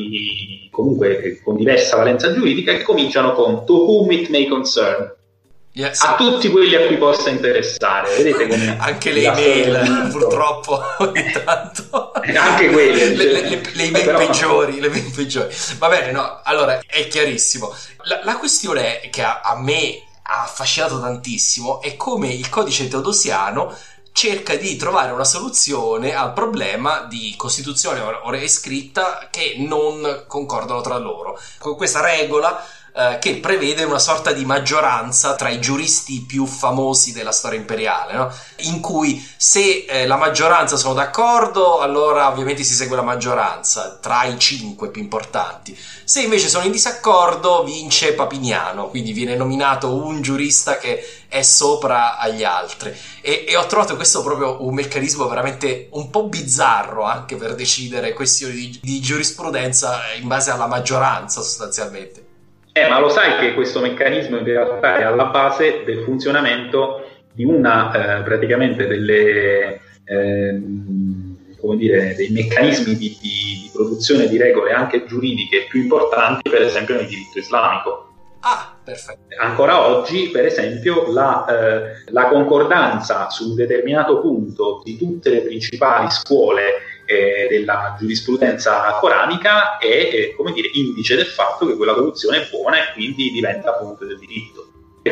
atti comunque con diversa valenza giuridica che cominciano con "to whom it may concern", yes. A tutti quelli a cui possa interessare. Vedete come anche le email purtroppo ogni tanto anche quelle le, le, le, le email però... peggiori le email peggiori va bene, no, allora è chiarissimo. La, la questione che a, a me ha affascinato tantissimo è come il codice teodosiano cerca di trovare una soluzione al problema di costituzione ora scritta che non concordano tra loro, con questa regola eh, che prevede una sorta di maggioranza tra i giuristi più famosi della storia imperiale, no? In cui se eh, la maggioranza sono d'accordo, allora ovviamente si segue la maggioranza tra i cinque più importanti. Se invece sono in disaccordo, vince Papiniano, quindi viene nominato un giurista che è sopra agli altri. E, e ho trovato questo proprio un meccanismo veramente un po' bizzarro anche per decidere questioni di, di giurisprudenza in base alla maggioranza, sostanzialmente. Eh, ma lo sai che questo meccanismo in realtà è alla base del funzionamento di una, eh, praticamente delle, eh, come dire, dei meccanismi di, di, di produzione di regole anche giuridiche più importanti, per esempio nel diritto islamico. Ah, perfetto. Ancora oggi, per esempio, la, eh, la concordanza su un determinato punto di tutte le principali scuole eh, della giurisprudenza coranica è, eh, come dire, indice del fatto che quella soluzione è buona e quindi diventa fonte del diritto. Per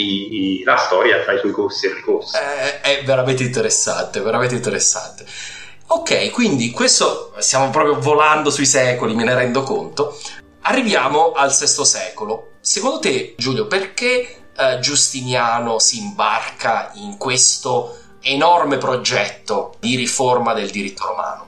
cui la storia fa i suoi corsi e ricorsi. È, è veramente interessante, veramente interessante. Ok, quindi questo stiamo proprio volando sui secoli, me ne rendo conto. Arriviamo al sesto secolo. Secondo te, Giulio, perché eh, Giustiniano si imbarca in questo enorme progetto di riforma del diritto romano?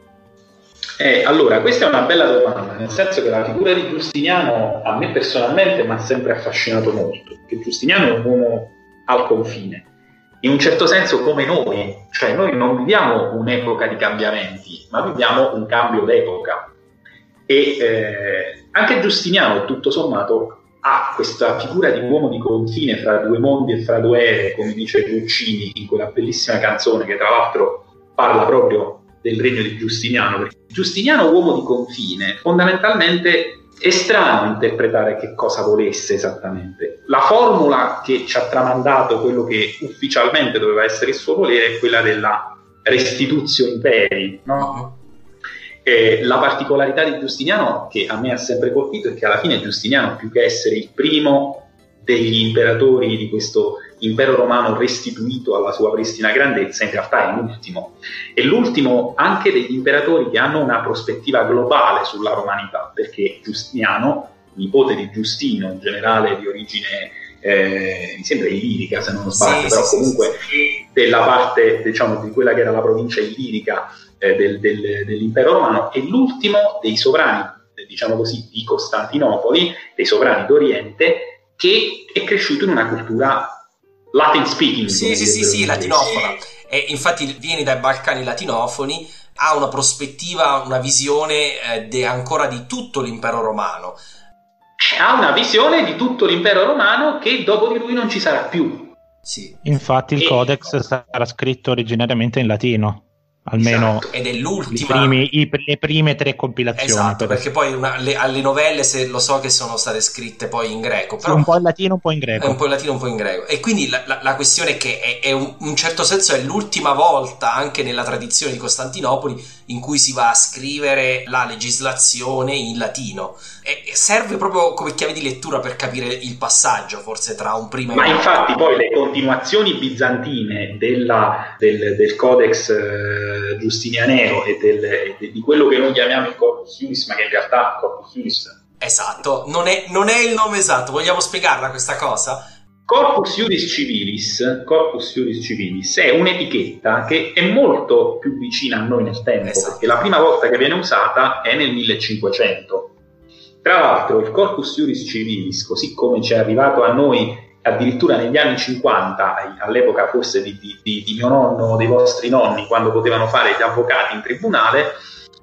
Eh, allora, questa è una bella domanda, nel senso che la figura di Giustiniano a me personalmente mi ha sempre affascinato molto, perché Giustiniano è un uomo al confine, in un certo senso come noi, cioè noi non viviamo un'epoca di cambiamenti, ma viviamo un cambio d'epoca. E eh, anche Giustiniano, tutto sommato, ha questa figura di uomo di confine fra due mondi e fra due ere, come dice Guccini in quella bellissima canzone che tra l'altro parla proprio del regno di Giustiniano. Perché Giustiniano, uomo di confine, fondamentalmente è strano interpretare che cosa volesse esattamente. La formula che ci ha tramandato quello che ufficialmente doveva essere il suo volere è quella della restitutio imperi, no? Eh, la particolarità di Giustiniano che a me ha sempre colpito è che alla fine Giustiniano, più che essere il primo degli imperatori di questo impero romano restituito alla sua pristina grandezza, in realtà è l'ultimo. È l'ultimo anche degli imperatori che hanno una prospettiva globale sulla romanità, perché Giustiniano, nipote di Giustino, generale di origine eh, mi sembra illirica se non sbaglio, sì, però sì, comunque sì. della parte, diciamo, di quella che era la provincia illirica Del, del, dell'impero romano, è l'ultimo dei sovrani, diciamo così, di Costantinopoli, dei sovrani d'Oriente, che è cresciuto in una cultura Latin speaking. Sì, sì, sì, sì, latinofona. E infatti viene dai Balcani latinofoni, ha una prospettiva, una visione eh, de ancora di tutto l'impero romano. Ha una visione di tutto l'impero romano che dopo di lui non ci sarà più. Sì. Infatti il e... codex sarà scritto originariamente in latino. Almeno esatto. Ed è l'ultima, i primi, i, le prime tre compilazioni. Esatto, per perché poi una, le, alle novelle se lo so che sono state scritte poi in greco, però sì, un po' in latino, un po' in greco. È un po' in latino, un po' in greco. E quindi la, la, la questione è che è, è un, un certo senso è l'ultima volta anche nella tradizione di Costantinopoli in cui si va a scrivere la legislazione in latino. E, e serve proprio come chiave di lettura per capire il passaggio, forse tra un prima e Ma un altro. infatti poi le continuazioni bizantine della, del, del codex eh, giustinianeo e del, de, di quello che noi chiamiamo il Corpus Iuris, ma che in realtà Corpus Iuris, esatto, non è, non è il nome esatto. Vogliamo spiegarla questa cosa? Corpus Iuris Civilis, Corpus Iuris Civilis è un'etichetta che è molto più vicina a noi nel tempo, esatto. Perché la prima volta che viene usata è nel millecinquecento. Tra l'altro il Corpus Iuris Civilis, così come ci è arrivato a noi addirittura negli anni cinquanta, all'epoca forse di, di, di mio nonno, dei vostri nonni, quando potevano fare gli avvocati in tribunale,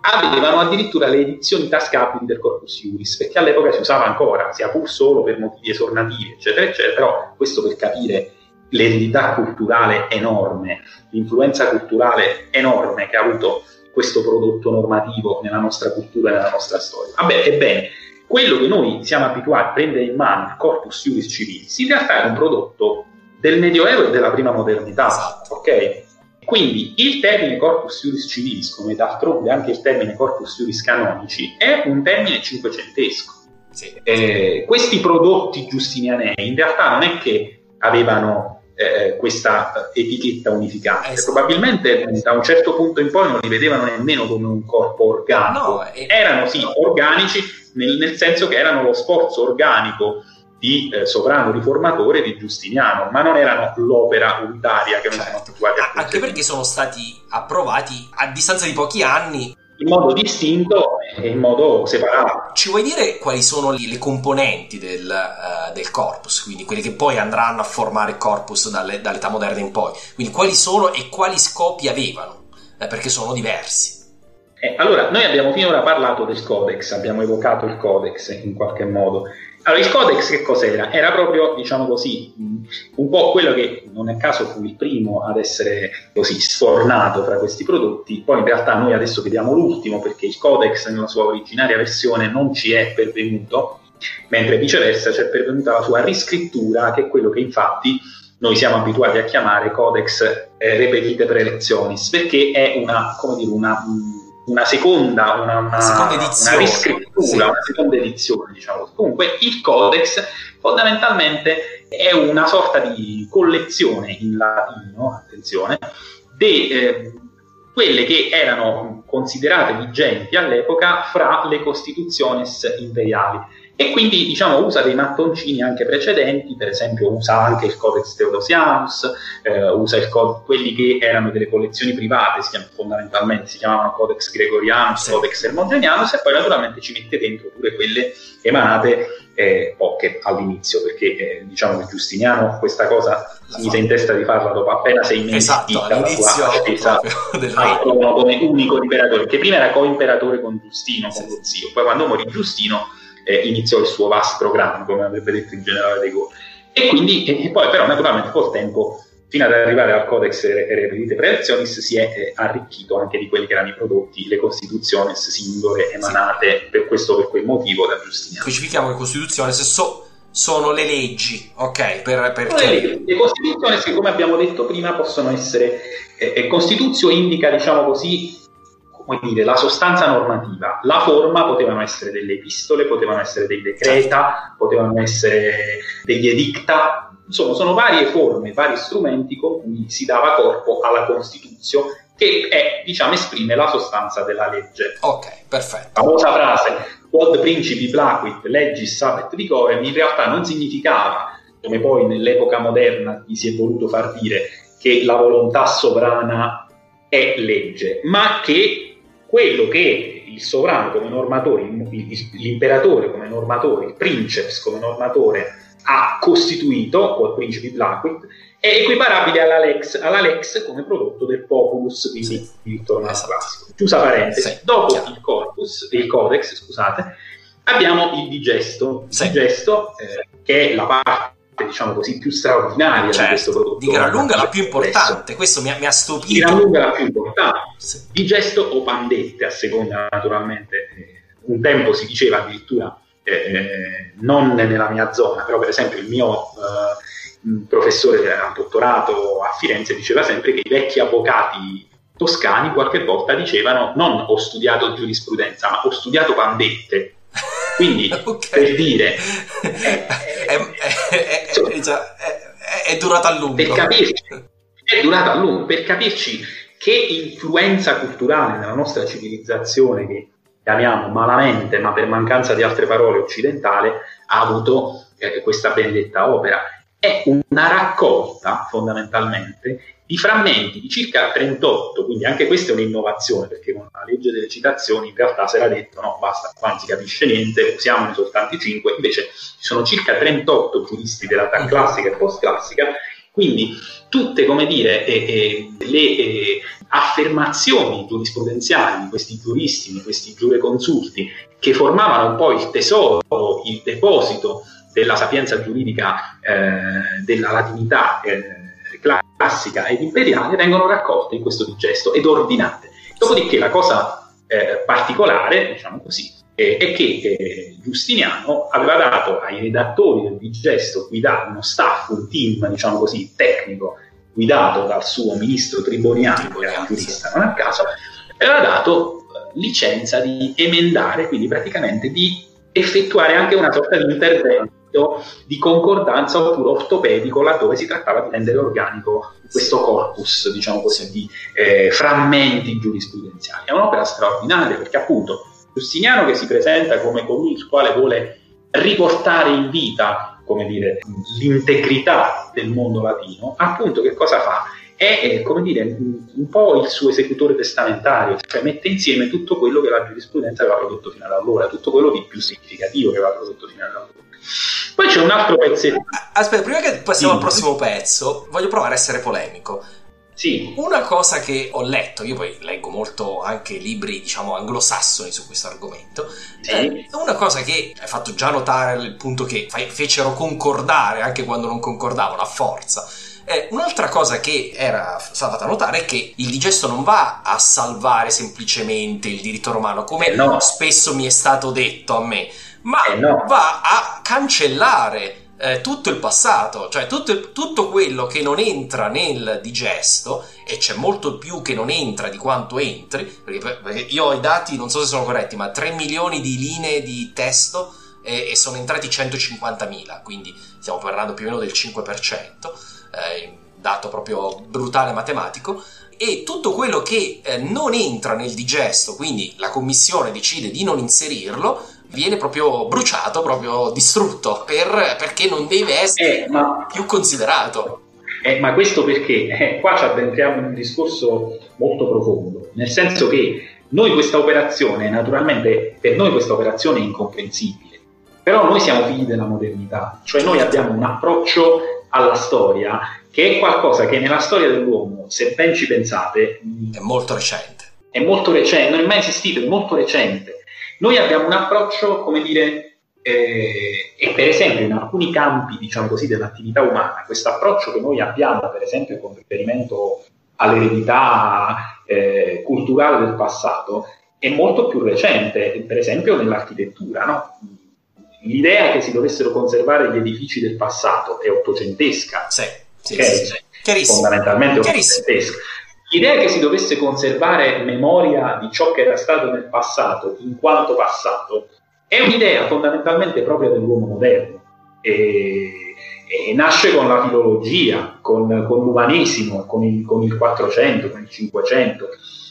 avevano addirittura le edizioni tascabili del Corpus Juris, perché all'epoca si usava ancora, sia pur solo per motivi esornativi, eccetera, eccetera, però questo per capire l'eredità culturale enorme, l'influenza culturale enorme che ha avuto questo prodotto normativo nella nostra cultura e nella nostra storia. Vabbè, ebbene, quello che noi siamo abituati a prendere in mano, il Corpus Juris Civilis, in realtà è un prodotto del Medioevo e della prima modernità, esatto. Ok? Quindi il termine Corpus Juris Civilis, come d'altronde anche il termine Corpus Juris Canonici, è un termine cinquecentesco. Sì. Eh, questi prodotti giustinianei in realtà non è che avevano eh, questa etichetta unificata, esatto. Probabilmente da un certo punto in poi non li vedevano nemmeno come un corpo organico, no, è... erano sì organici nel, nel senso che erano lo sforzo organico di eh, sovrano riformatore di Giustiniano, ma non erano l'opera unitaria che noi certo. siamo abituati a anche perché sono stati approvati a distanza di pochi anni in modo distinto e in modo separato. Ci vuoi dire quali sono le componenti del, uh, del corpus, quindi quelli che poi andranno a formare il corpus dalle, dall'età moderna in poi, quindi quali sono e quali scopi avevano, eh, perché sono diversi. Eh, allora, noi abbiamo finora parlato del codex, abbiamo evocato il codex in qualche modo. Allora, il codex che cos'era? Era proprio, diciamo così, un po' quello che non a caso fu il primo ad essere così sfornato fra questi prodotti. Poi in realtà noi adesso vediamo l'ultimo, perché il codex nella sua originaria versione non ci è pervenuto, mentre viceversa c'è pervenuta la sua riscrittura, che è quello che infatti noi siamo abituati a chiamare codex eh, repetite praelectionis, perché è una, come dire, una... una seconda, una, una, seconda edizione, una riscrittura, sì. una seconda edizione, diciamo. Comunque il codex fondamentalmente è una sorta di collezione in latino, attenzione, di eh, quelle che erano considerate vigenti all'epoca fra le Constitutiones imperiali. E quindi, diciamo, usa dei mattoncini anche precedenti, per esempio usa anche il Codex Theodosianus, eh, usa il co- quelli che erano delle collezioni private, si chiam- fondamentalmente si chiamavano Codex Gregorianus, sì. Codex Hermogenianus, e poi naturalmente ci mette dentro pure quelle emanate eh, poche all'inizio, perché eh, diciamo che Giustiniano questa cosa si mise in testa di farla dopo appena sei mesi esatto, dalla sua ascesa al trono come unico imperatore, che prima era coimperatore con Giustino, con sì. lo zio, poi quando morì Giustino Eh, iniziò il suo vast programma, come avrebbe detto il generale De Gaulle, e quindi e poi però naturalmente col tempo, fino ad arrivare al Codex Repetite Praelectionis, si è eh, arricchito anche di quelli che erano i prodotti, le Constitutiones singole emanate sì. per questo per quel motivo da Giustiniano. Specifichiamo che Constitutiones so, sono le leggi, ok? Per, per le, le Constitutiones che, come abbiamo detto prima, possono essere eh, Constituzio indica, diciamo così, come dire, la sostanza normativa. La forma potevano essere delle epistole, potevano essere dei decreta, potevano essere degli edicta, insomma sono varie forme, vari strumenti con cui si dava corpo alla Costituzione, che è, diciamo, esprime la sostanza della legge. Ok, perfetto. La famosa frase quod principi placuit legis habet vicorem in realtà non significava, come poi nell'epoca moderna gli si è voluto far dire, che la volontà sovrana è legge, ma che quello che il sovrano come normatore, l'imperatore come normatore, il princeps come normatore ha costituito, quod principi placuit, è equiparabile alla lex, alla lex come prodotto del populus, quindi sì. il tornato esatto. classico. Chiusa parentesi, sì. dopo Chiaro. il corpus, il codex, scusate, abbiamo il digesto, il sì. digesto eh, che è la parte, diciamo così, più straordinaria certo, di questo prodotto. Di gran lunga la più importante, questo mi ha, mi ha stupito. Di gran lunga la più importante. Sì. Digesto o pandette, a seconda naturalmente. Un tempo si diceva addirittura, eh, non nella mia zona, però per esempio il mio eh, professore che era un dottorato a Firenze diceva sempre che i vecchi avvocati toscani qualche volta dicevano non ho studiato giurisprudenza, ma ho studiato pandette. Quindi okay. per dire è, è, è, è, è, già, è, è durata a lungo per capirci, è durata a lungo per capirci che influenza culturale nella nostra civilizzazione, che chiamiamo malamente ma per mancanza di altre parole occidentale, ha avuto eh, questa benedetta opera. È una raccolta fondamentalmente di frammenti di circa trentotto, quindi anche questa è un'innovazione, perché con la legge delle citazioni in realtà si era detto no, basta, qua non si capisce niente, usiamone soltanto i cinque, invece ci sono circa trentotto giuristi dell'età classica e post-classica, quindi tutte, come dire, eh, eh, le eh, affermazioni giurisprudenziali di questi giuristi, di questi giureconsulti, che formavano un po' il tesoro, il deposito della sapienza giuridica eh, della latinità eh, classica ed imperiale, vengono raccolte in questo digesto ed ordinate. Dopodiché la cosa eh, particolare, diciamo così, eh, è che eh, Giustiniano aveva dato ai redattori del digesto guidato uno staff, un team, diciamo così, tecnico, guidato dal suo ministro Triboniano, che era un giurista, non a caso, e aveva dato licenza di emendare, quindi praticamente di effettuare anche una sorta di intervento di concordanza oppure ortopedico, laddove si trattava di rendere organico questo corpus, diciamo così, di eh, frammenti giurisprudenziali. È un'opera straordinaria, perché appunto Giustiniano, che si presenta come colui il quale vuole riportare in vita, come dire, l'integrità del mondo latino, appunto che cosa fa? È, come dire, un po' il suo esecutore testamentario, cioè mette insieme tutto quello che la giurisprudenza aveva prodotto fino ad allora, tutto quello di più significativo che aveva prodotto fino ad allora. Poi c'è un altro pezzetto. Aspetta, prima che passiamo sì. al prossimo pezzo, voglio provare a essere polemico. Sì. Una cosa che ho letto, io poi leggo molto anche libri, diciamo, anglosassoni su questo argomento, sì. eh, una cosa che hai fatto già notare, il punto che fecero concordare anche quando non concordavano a forza. Eh, un'altra cosa che era stata fatta notare è che il digesto non va a salvare semplicemente il diritto romano, come eh no. spesso mi è stato detto a me, ma eh no. va a cancellare eh, tutto il passato, cioè tutto, il, tutto quello che non entra nel digesto, e c'è molto più che non entra di quanto entri, perché, perché io ho i dati, non so se sono corretti, ma tre milioni di linee di testo e, e sono entrati centocinquantamila, quindi stiamo parlando più o meno del cinque per cento, eh, dato proprio brutale matematico. E tutto quello che eh, non entra nel digesto, quindi la commissione decide di non inserirlo, viene proprio bruciato, proprio distrutto, per, perché non deve essere eh, ma, più considerato. Eh, ma questo perché? Eh, qua ci addentriamo in un discorso molto profondo, nel senso che noi questa operazione, naturalmente per noi questa operazione è incomprensibile, però noi siamo figli della modernità, cioè noi abbiamo un approccio alla storia che è qualcosa che nella storia dell'uomo, se ben ci pensate, è molto recente. È molto recente, non è mai esistito, è molto recente. Noi abbiamo un approccio, come dire, eh, e per esempio in alcuni campi, diciamo così, dell'attività umana, questo approccio che noi abbiamo, per esempio con riferimento all'eredità eh, culturale del passato, è molto più recente, per esempio nell'architettura, no? L'idea che si dovessero conservare gli edifici del passato è ottocentesca, sì, sì, okay? sì, sì. Chiarissimo. Fondamentalmente Chiarissimo. ottocentesca. L'idea che si dovesse conservare memoria di ciò che era stato nel passato in quanto passato è un'idea fondamentalmente propria dell'uomo moderno e, e nasce con la filologia, con, con l'umanesimo, con il, con il quattrocento, con il cinquecento.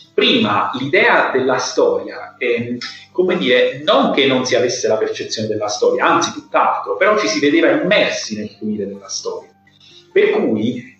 Prima l'idea della storia, eh, come dire, non che non si avesse la percezione della storia, anzi tutt'altro, però ci si vedeva immersi nel fluire della storia. Per cui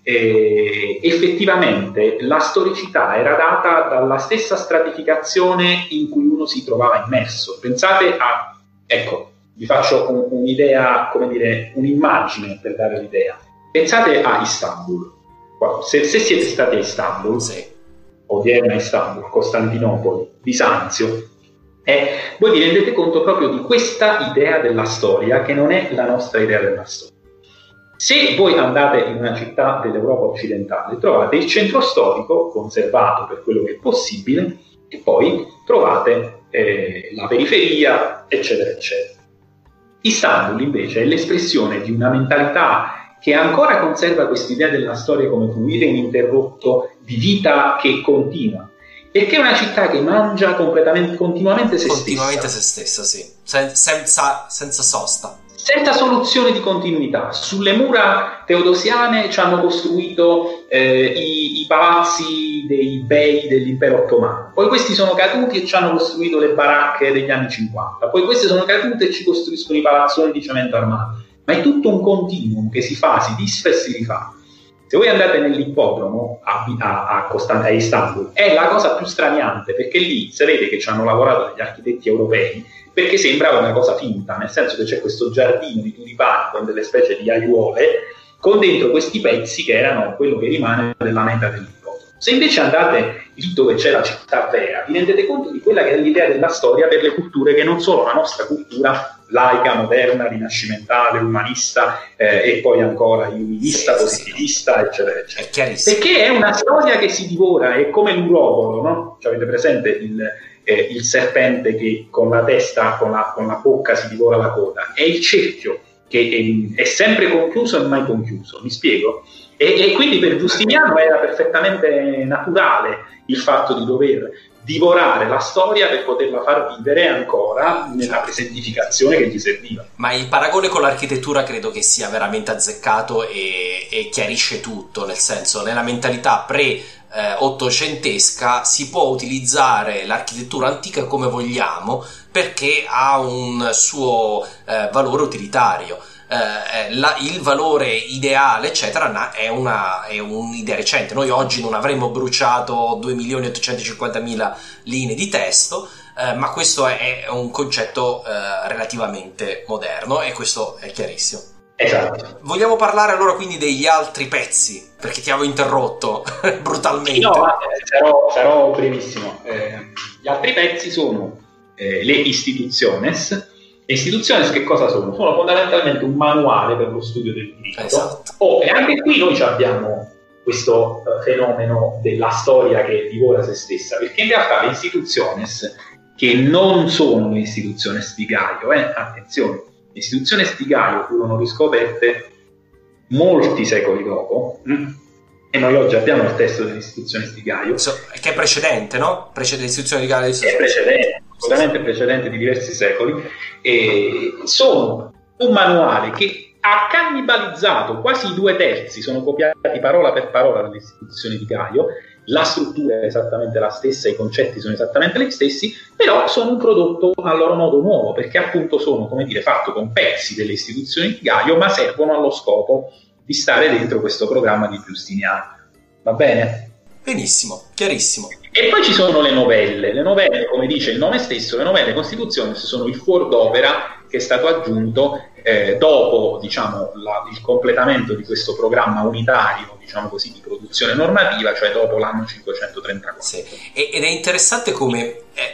eh, effettivamente la storicità era data dalla stessa stratificazione in cui uno si trovava immerso. Pensate a, ecco, vi faccio un, un'idea, come dire, un'immagine per dare l'idea. Pensate a Istanbul. Se, se siete stati a Istanbul, sì. odierna Istanbul, Costantinopoli, Bisanzio, eh, voi vi rendete conto proprio di questa idea della storia che non è la nostra idea della storia. Se voi andate in una città dell'Europa occidentale, trovate il centro storico conservato per quello che è possibile e poi trovate eh, la periferia, eccetera, eccetera. Istanbul invece è l'espressione di una mentalità che ancora conserva quest'idea della storia come fluire ininterrotto di vita che continua, perché è una città che mangia completamente, continuamente se continuamente stessa. se stessa, sì, Sen- senza, senza sosta. Senza soluzione di continuità. Sulle mura teodosiane ci hanno costruito eh, i, i palazzi dei bei dell'impero ottomano, poi questi sono caduti e ci hanno costruito le baracche degli anni cinquanta, poi queste sono cadute e ci costruiscono i palazzoni di cemento armato, ma è tutto un continuum che si fa, si disfa e si rifà. Se voi andate nell'ippodromo a, a, a, Costan- a Istanbul è la cosa più straniante, perché lì sapete che ci hanno lavorato degli architetti europei, perché sembrava una cosa finta, nel senso che c'è questo giardino di tulipani con delle specie di aiuole con dentro questi pezzi che erano quello che rimane della meta dell'ippodromo. Se invece andate lì dove c'è la città vera, vi rendete conto di quella che è l'idea della storia per le culture che non solo la nostra cultura laica, moderna, rinascimentale, umanista eh, e poi ancora illuminista, sì, positivista, sì, eccetera, eccetera. È chiarissimo. Perché è una storia che si divora, è come l'urobolo, no? Cioè, avete presente il, eh, il serpente che con la testa, con la, con la bocca si divora la coda? È il cerchio che è, è sempre concluso e mai conchiuso, mi spiego? E, e quindi per Giustiniano era perfettamente naturale il fatto di dover divorare la storia per poterla far vivere ancora nella presentificazione che gli serviva. Ma il paragone con l'architettura credo che sia veramente azzeccato e, e chiarisce tutto, nel senso, nella mentalità pre-ottocentesca si può utilizzare l'architettura antica come vogliamo perché ha un suo eh, valore utilitario. Eh, la, il valore ideale eccetera è, una, è un'idea recente. Noi oggi non avremmo bruciato due milioni ottocentocinquantamila linee di testo, eh, ma questo è, è un concetto eh, relativamente moderno e questo è chiarissimo. Esatto. Vogliamo parlare allora quindi degli altri pezzi, perché ti avevo interrotto brutalmente. No, sarò, sarò brevissimo. Eh, gli altri pezzi sono eh, le istituciones. Le istituzioni che cosa sono? Sono fondamentalmente un manuale per lo studio del diritto. Esatto. Oh, e anche qui noi abbiamo questo uh, fenomeno della storia che divora se stessa, perché in realtà le istituciones, che non sono le istituciones di Gaio, eh, attenzione, le istituciones di Gaio furono riscoperte molti secoli dopo, hm? E noi oggi abbiamo il testo delle istituciones di Gaio. So, che è precedente, no? Precede l'istituzione di Gaio. È precedente, assolutamente precedente di diversi secoli. E sono un manuale che ha cannibalizzato quasi i due terzi, sono copiati parola per parola dalle istituzioni di Gaio, la struttura è esattamente la stessa, i concetti sono esattamente gli stessi, però sono un prodotto a loro modo nuovo, perché appunto sono, come dire, fatto con pezzi delle istituzioni di Gaio, ma servono allo scopo di stare dentro questo programma di Giustiniano. Va bene? Benissimo, chiarissimo. E poi ci sono le novelle. Le novelle, come dice il nome stesso, le novelle Constituzione sono il fuor d'opera che è stato aggiunto eh, dopo, diciamo, la, il completamento di questo programma unitario, diciamo così, di produzione normativa, cioè dopo l'anno cinquecentotrentaquattro. Sì. Ed è interessante come, eh,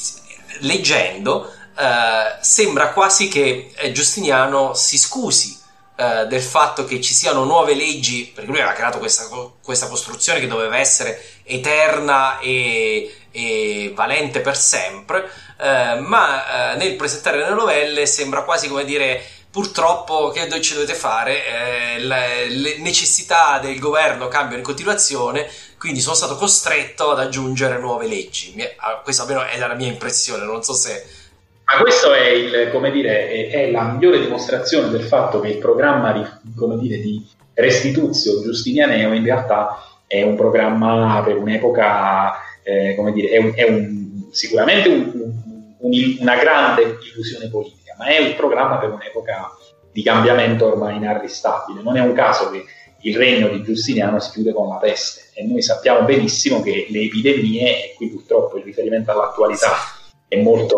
leggendo, eh, sembra quasi che eh, Giustiniano si scusi Uh, del fatto che ci siano nuove leggi, perché lui aveva creato questa, questa costruzione che doveva essere eterna e, e valente per sempre, uh, ma uh, nel presentare le novelle sembra quasi come dire: purtroppo che ci dovete fare, eh, le, le necessità del governo cambiano in continuazione, quindi sono stato costretto ad aggiungere nuove leggi. Questa almeno è la mia impressione, non so se... Ma questo è, il, come dire, è, è la migliore dimostrazione del fatto che il programma di, come dire, di restituzio giustinianeo in realtà è un programma per un'epoca, eh, come dire, è, un, è un, sicuramente un, un, una grande illusione politica, ma è un programma per un'epoca di cambiamento ormai inarrestabile. Non è un caso che il regno di Giustiniano si chiude con la peste, e noi sappiamo benissimo che le epidemie, e qui purtroppo il riferimento all'attualità è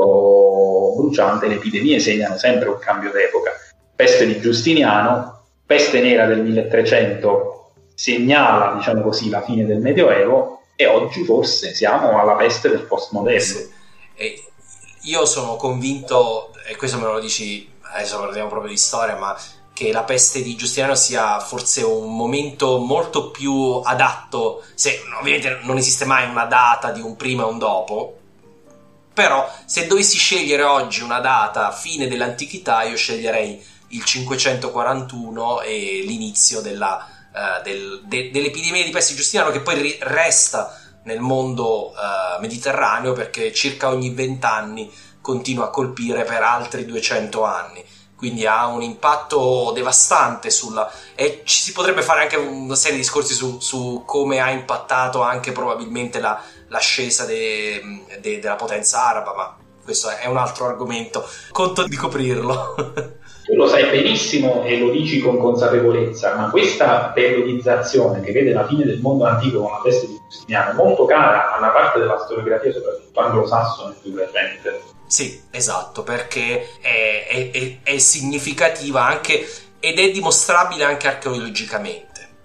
molto bruciante, le epidemie segnano sempre un cambio d'epoca. Peste di Giustiniano, peste nera del milletrecento segnala, diciamo così, la fine del Medioevo, e oggi forse siamo alla peste del postmoderno. Sì. E io sono convinto, e questo me lo dici, adesso parliamo proprio di storia, ma che la peste di Giustiniano sia forse un momento molto più adatto, se ovviamente non esiste mai una data di un prima e un dopo, però se dovessi scegliere oggi una data fine dell'antichità, io sceglierei il cinquecentoquarantuno e l'inizio della, uh, del, de, dell'epidemia di peste di Giustiniano, che poi ri- resta nel mondo uh, mediterraneo, perché circa ogni vent'anni continua a colpire per altri duecento anni, quindi ha un impatto devastante sulla... e ci si potrebbe fare anche una serie di discorsi su, su come ha impattato anche probabilmente la l'ascesa de, de, della potenza araba, ma questo è un altro argomento, conto di coprirlo. Tu lo sai benissimo e lo dici con consapevolezza, ma questa periodizzazione che vede la fine del mondo antico con la peste di Giustiniano è molto cara alla parte della storiografia, soprattutto anglosassone più recente. Sì, esatto, perché è, è, è significativa anche, ed è dimostrabile anche archeologicamente.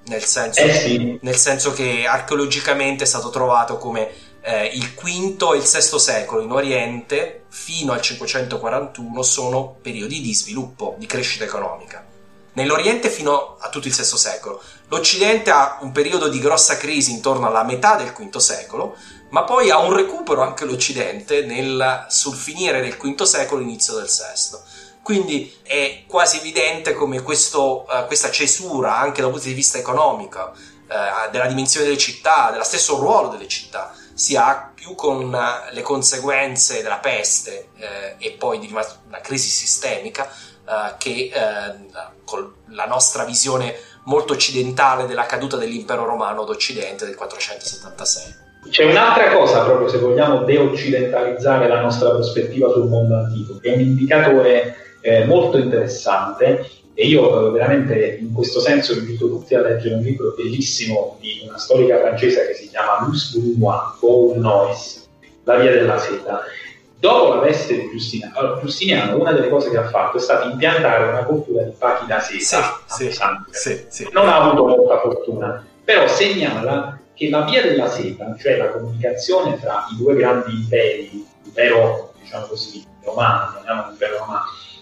nel senso, eh sì. nel senso che archeologicamente è stato trovato come eh, il quinto e il sesto secolo in Oriente fino al cinquecentoquarantuno sono periodi di sviluppo, di crescita economica. Nell'Oriente fino a tutto il sesto secolo. L'Occidente ha un periodo di grossa crisi intorno alla metà del quinto secolo, ma poi ha un recupero anche l'Occidente nel, sul finire del quinto secolo, inizio del sesto. Quindi è quasi evidente come questo, uh, questa cesura, anche dal punto di vista economico, uh, della dimensione delle città, dello stesso ruolo delle città, si ha più con uh, le conseguenze della peste uh, e poi di una, una crisi sistemica uh, che uh, con la nostra visione molto occidentale della caduta dell'impero romano d'Occidente del quattrocentosettantasei. C'è un'altra cosa, proprio se vogliamo deoccidentalizzare la nostra prospettiva sul mondo antico, che è un indicatore eh, molto interessante, e io eh, veramente in questo senso invito tutti a leggere un libro bellissimo di una storica francese che si chiama Luce Bounois, Paul Noyes, La via della seta. Dopo la peste di Giustiniano, allora, Giustiniano, una delle cose che ha fatto è stato impiantare una cultura di paghi da seta, sì, sì, sì, sì. Non ha avuto molta fortuna, però segnala che la via della seta, cioè la comunicazione tra i due grandi imperi, l'impero, diciamo così, romano, chiamiamolo impero romano,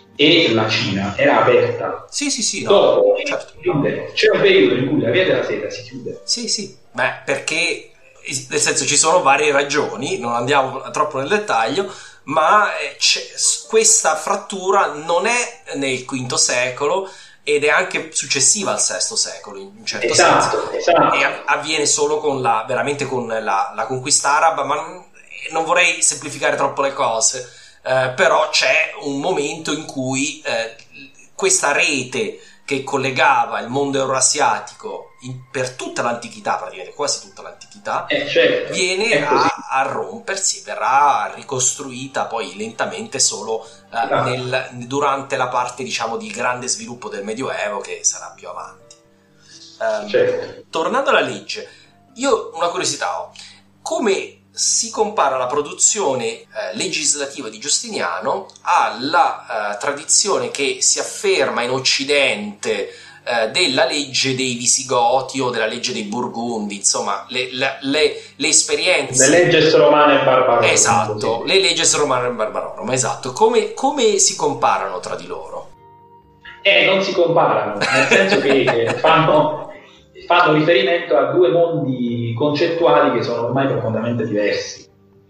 e la Cina, era aperta. Sì, sì, sì. No, Dopo, certo. C'è un periodo in cui la via della seta si chiude. Sì, sì, beh, perché, nel senso, ci sono varie ragioni, non andiamo troppo nel dettaglio, ma c'è, questa frattura non è nel quinto secolo, ed è anche successiva al sesto secolo in un certo esatto, senso, esatto. e avviene solo con la, veramente con la, la conquista araba, ma non, non vorrei semplificare troppo le cose, eh, però c'è un momento in cui eh, questa rete che collegava il mondo euroasiatico in, per tutta l'antichità, praticamente quasi tutta l'antichità, eh, certo, viene a, a rompersi, verrà ricostruita poi lentamente solo eh, ah. nel, durante la parte, diciamo, di grande sviluppo del Medioevo, che sarà più avanti. Um, certo. Tornando alla legge, io una curiosità ho: come si compara la produzione eh, legislativa di Giustiniano alla eh, tradizione che si afferma in Occidente eh, della legge dei Visigoti o della legge dei Burgundi, insomma le, le, le, le esperienze, le legges romane e barbarorum, esatto, le legges romane e barbarorum, esatto. Come, come si comparano tra di loro? Eh, non si comparano, nel senso che eh, fanno fanno riferimento a due mondi concettuali che sono ormai profondamente diversi.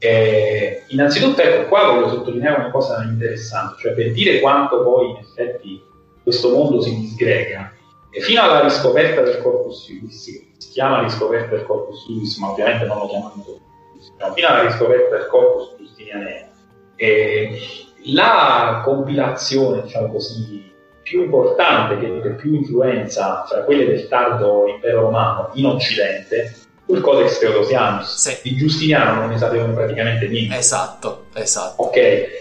Eh, innanzitutto, ecco, qua voglio sottolineare una cosa interessante, cioè per dire quanto poi in effetti questo mondo si disgrega. E fino alla riscoperta del Corpus Iuris, si chiama riscoperta del Corpus Iuris, ma ovviamente non lo chiamano Corpus, fino alla riscoperta del Corpus Giustinianeo, eh, la compilazione, diciamo così, più importante, che ebbe più influenza fra quelle del tardo impero romano in Occidente, fu il Codex Theodosianus. Sì. Di Giustiniano non ne sapevano praticamente niente. Esatto, esatto. Ok,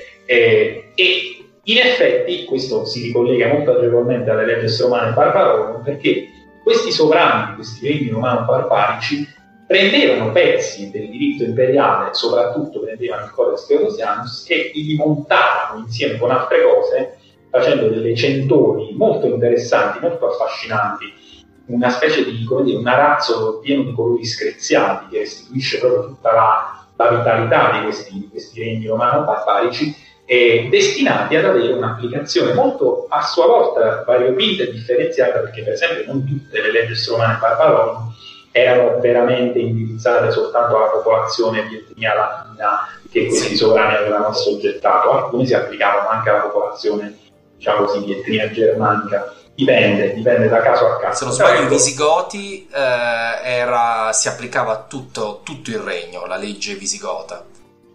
eh, e in effetti questo si ricollega molto agevolmente alle legges romane e barbarorum, perché questi sovrani, questi regni romano-barbarici, prendevano pezzi del diritto imperiale, soprattutto prendevano il Codex Theodosianus, e li montavano insieme con altre cose, facendo delle centoni molto interessanti, molto affascinanti, una specie di, come dire, un arazzo pieno di colori screziati che restituisce proprio tutta la, la vitalità di questi, di questi regni romano-barbarici, e destinati ad avere un'applicazione molto, a sua volta, variopinta e differenziata, perché per esempio non tutte le leggi romane e barbarorum erano veramente indirizzate soltanto alla popolazione di etnia latina che questi sovrani avevano assoggettato, alcune si applicavano anche alla popolazione, diciamo così, di etnia germanica. Dipende, dipende da caso a caso. Se non sbaglio, i Visigoti eh, era, si applicava a tutto, tutto il regno, la legge visigota.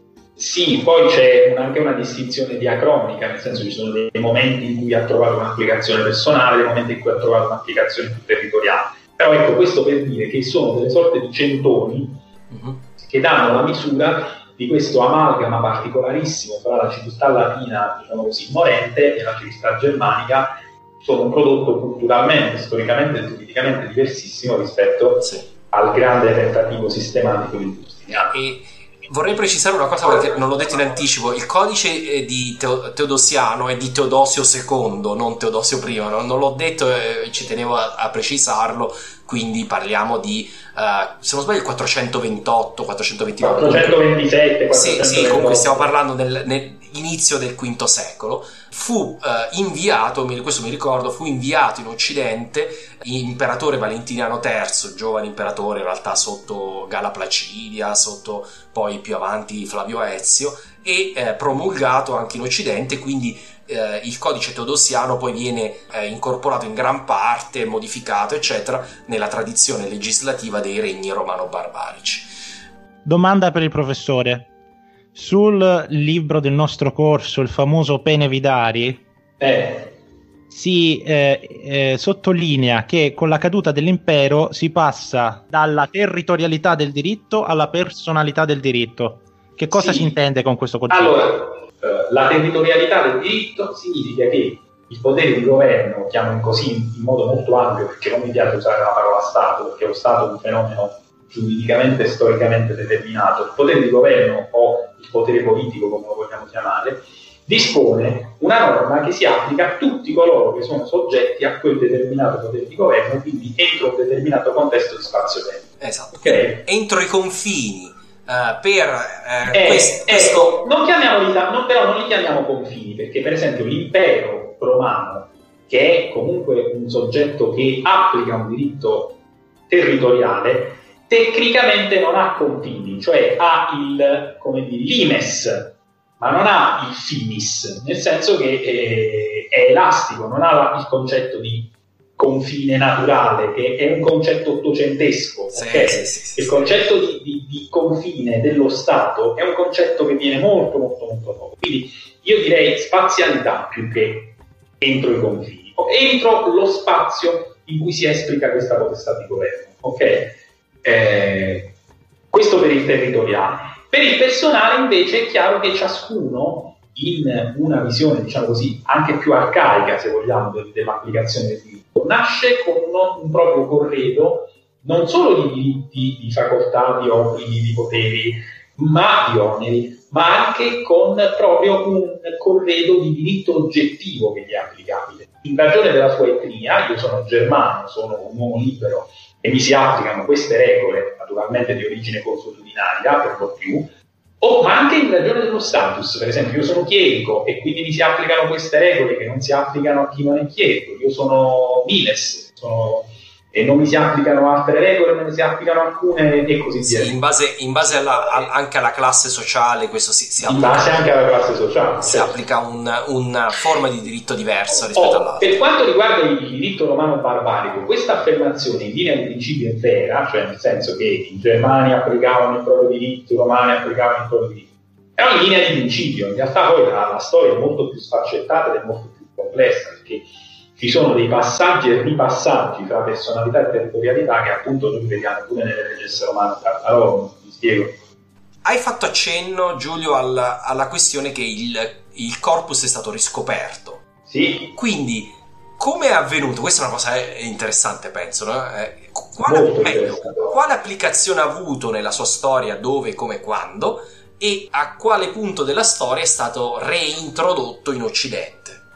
Sì, poi c'è anche una distinzione diacronica, nel senso che ci sono dei momenti in cui ha trovato un'applicazione personale, dei momenti in cui ha trovato un'applicazione più territoriale. Però ecco, questo per dire che sono delle sorte di centoni uh-huh. che danno la misura di questo amalgama particolarissimo fra la civiltà latina, diciamo così, morente, e la civiltà germanica. Sono un prodotto culturalmente, storicamente e giuridicamente diversissimo rispetto sì. al grande tentativo sistematico di Giustiniano. E vorrei precisare una cosa perché non l'ho detto in anticipo. Il codice di Teo- Teodosiano è di Teodosio secondo, non Teodosio primo. Non, non l'ho detto e ci tenevo a, a precisarlo. Quindi parliamo di, uh, se non sbaglio, il quattrocentoventotto, quattrocentoventinove. quattrocentoventisette, quattrocentoventotto. Sì, sì, comunque stiamo parlando del, nell'inizio del quinto secolo. Fu uh, inviato, questo mi ricordo, fu inviato in Occidente l'imperatore Valentiniano terzo, giovane imperatore in realtà sotto Galla Placidia, sotto poi più avanti Flavio Ezio, e eh, promulgato anche in Occidente, quindi eh, il codice teodosiano poi viene eh, incorporato in gran parte, modificato eccetera nella tradizione legislativa dei regni romano-barbarici. Domanda per il professore: sul libro del nostro corso, il famoso Pene Vidari, eh. si eh, eh, sottolinea che con la caduta dell'impero si passa dalla territorialità del diritto alla personalità del diritto. Che cosa sì. si intende con questo concetto? Allora, eh, la territorialità del diritto significa che il potere di governo, chiamo così in modo molto ampio, perché non mi piace usare la parola Stato, perché lo Stato è un fenomeno giuridicamente e storicamente determinato. Il potere di governo o il potere politico, come lo vogliamo chiamare, dispone una norma che si applica a tutti coloro che sono soggetti a quel determinato potere di governo, quindi entro un determinato contesto di spazio-tempo. Esatto. Okay? Entro i confini. Uh, per uh, eh, questo, ecco, non chiamiamoli, non, però non li chiamiamo confini, perché per esempio l'impero romano, che è comunque un soggetto che applica un diritto territoriale, tecnicamente non ha confini, cioè ha il, come dire, limes, ma non ha il finis, nel senso che è, è elastico, non ha il concetto di confine naturale, che è un concetto ottocentesco. Sì, okay? sì, sì, sì, il concetto di, di, di confine dello Stato è un concetto che viene molto molto molto dopo, quindi io direi spazialità più che entro i confini, o entro lo spazio in cui si esplica questa potestà di governo. Ok? Eh, questo per il territoriale. Per il personale invece è chiaro che ciascuno, in una visione diciamo così anche più arcaica, se vogliamo, dell'applicazione del diritto, nasce con un, un proprio corredo non solo di diritti, di facoltà, di obblighi, di poteri, ma di oneri, ma anche con proprio un corredo di diritto oggettivo che gli è applicabile. In ragione della sua etnia, io sono germano, sono un uomo libero e mi si applicano queste regole, naturalmente di origine consuetudinaria per lo più, o ma anche in ragione dello status. Per esempio, io sono chierico e quindi mi si applicano queste regole che non si applicano a chi non è chierico. Io sono miles, sono... e non mi si applicano altre regole, non mi si applicano alcune e così via. Sì, in base, in base alla, a, anche alla classe sociale, questo si, si applica. In base anche alla classe sociale. Si certo. applica un, una forma di diritto diversa rispetto oh, all'altra. Per quanto riguarda il diritto romano barbarico, questa affermazione in linea di principio è vera, cioè nel senso che in Germania applicavano il proprio diritto, i romani applicavano il proprio diritto. Però in linea di principio, in realtà poi la, la storia è molto più sfaccettata ed è molto più complessa, perché ci sono dei passaggi e ripassaggi tra personalità e territorialità che appunto noi vediamo pure nelle reges romane. Allora, vi spiego. Hai fatto accenno, Giulio, alla, alla questione che il, il corpus è stato riscoperto. Sì. Quindi, come è avvenuto? Questa è una cosa interessante, penso, no? Eh, quale, meglio, quale applicazione ha avuto nella sua storia, dove, come, quando, e a quale punto della storia è stato reintrodotto in Occidente?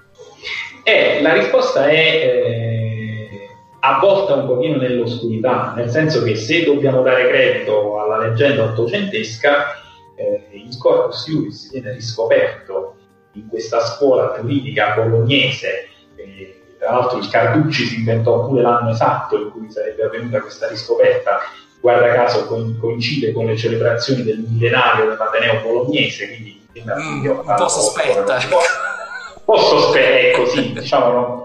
Eh, la risposta è eh, avvolta un pochino nell'oscurità, nel senso che se dobbiamo dare credito alla leggenda ottocentesca, eh, il Corpus Juris viene riscoperto in questa scuola giuridica bolognese. Eh, tra l'altro il Carducci si inventò pure l'anno esatto in cui sarebbe avvenuta questa riscoperta, guarda caso coincide con le celebrazioni del millenario dell'Ateneo bolognese, quindi mm, un po' sospetta. Un po' sospetta, è così, diciamo, no?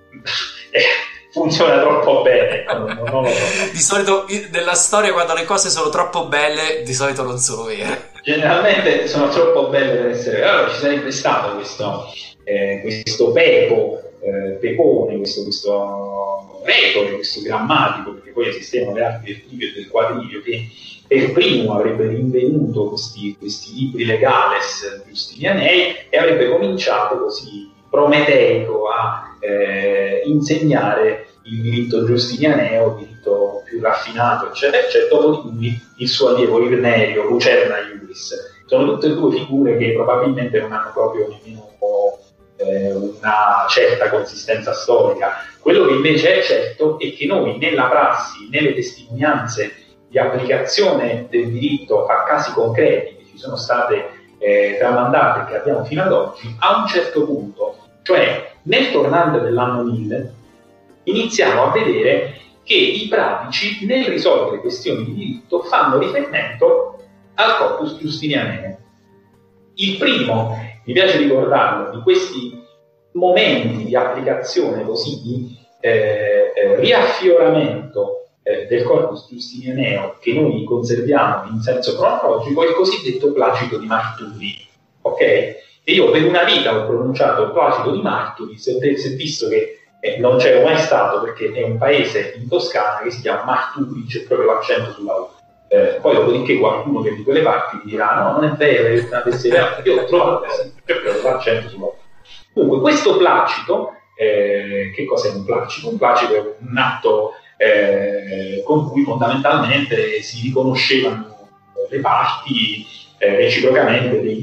Funziona troppo bene. Non, non lo so. Di solito nella storia, quando le cose sono troppo belle, di solito non sono vere. Generalmente sono troppo belle per essere vere. Allora ci sarebbe stato questo, eh, questo Pepo, eh, Pepone, questo, questo retore, questo grammatico, perché poi esistevano le arti del trivio e del quadrivio, che per primo avrebbe rinvenuto questi, questi libri legales giustinianei e avrebbe cominciato così prometeico a eh, insegnare il diritto giustinianeo, il diritto più raffinato, eccetera, eccetera, dopo di cui il suo allievo Irnerio, Lucerna Iuris, Iuris. Sono tutte e due figure che probabilmente non hanno proprio nemmeno eh, una certa consistenza storica. Quello che invece è certo è che noi nella prassi, nelle testimonianze di applicazione del diritto a casi concreti che ci sono state eh, tramandate e che abbiamo fino ad oggi, a un certo punto, cioè nel tornante dell'anno mille, iniziamo a vedere che i pratici nel risolvere questioni di diritto fanno riferimento al corpus giustinianeo. Il primo, mi piace ricordarlo, di questi momenti di applicazione così di eh, eh, riaffioramento eh, del corpus giustinianeo che noi conserviamo in senso cronologico è il cosiddetto Placito di Marturi, ok? E io per una vita ho pronunciato Placito di Marturi, se avete visto che eh, non c'ero mai stato, perché è un paese in Toscana che si chiama Marturi, c'è proprio l'accento sulla U. Eh, poi dopodiché qualcuno che di quelle parti mi dirà no, non è vero, è una tesseria. Io ho trovato proprio l'accento sulla U. Comunque questo placito, eh, che cos'è un placito? Un placito è un atto eh, con cui fondamentalmente si riconoscevano le parti eh, reciprocamente dei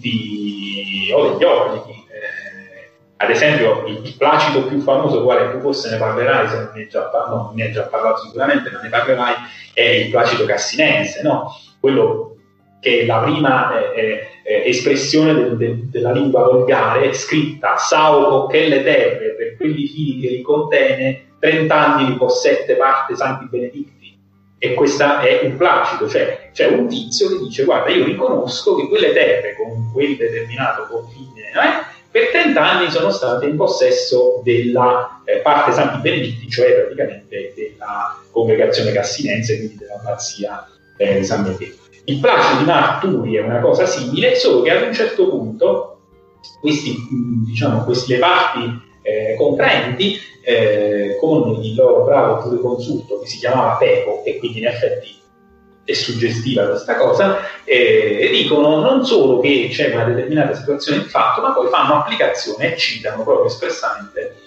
diritti o degli obblighi. Eh, ad esempio il, il placito più famoso, quale tu forse ne parlerai, se non ne hai già, no, ne hai già parlato sicuramente, ma ne parlerai, è il placito cassinense, no? Quello che è la prima eh, eh, espressione del, del, della lingua volgare, scritta «Sao che terre per quelli fini che li contene, trent'anni li possette parte santi benedicti». E questo è un placito, cioè c'è un tizio che dice «Guarda, io riconosco che quelle terre con quel determinato confine eh, per trent'anni sono state in possesso della eh, parte santi benedicti, cioè praticamente della congregazione cassinense, quindi della abbazia eh, di San Benedetto». Il Placito di Marturi è una cosa simile, solo che ad un certo punto questi, diciamo, queste parti eh, contraenti, eh, con il loro bravo giureconsulto che si chiamava Pepo, e quindi in effetti è suggestiva questa cosa, eh, dicono non solo che c'è una determinata situazione di fatto, ma poi fanno applicazione e citano proprio espressamente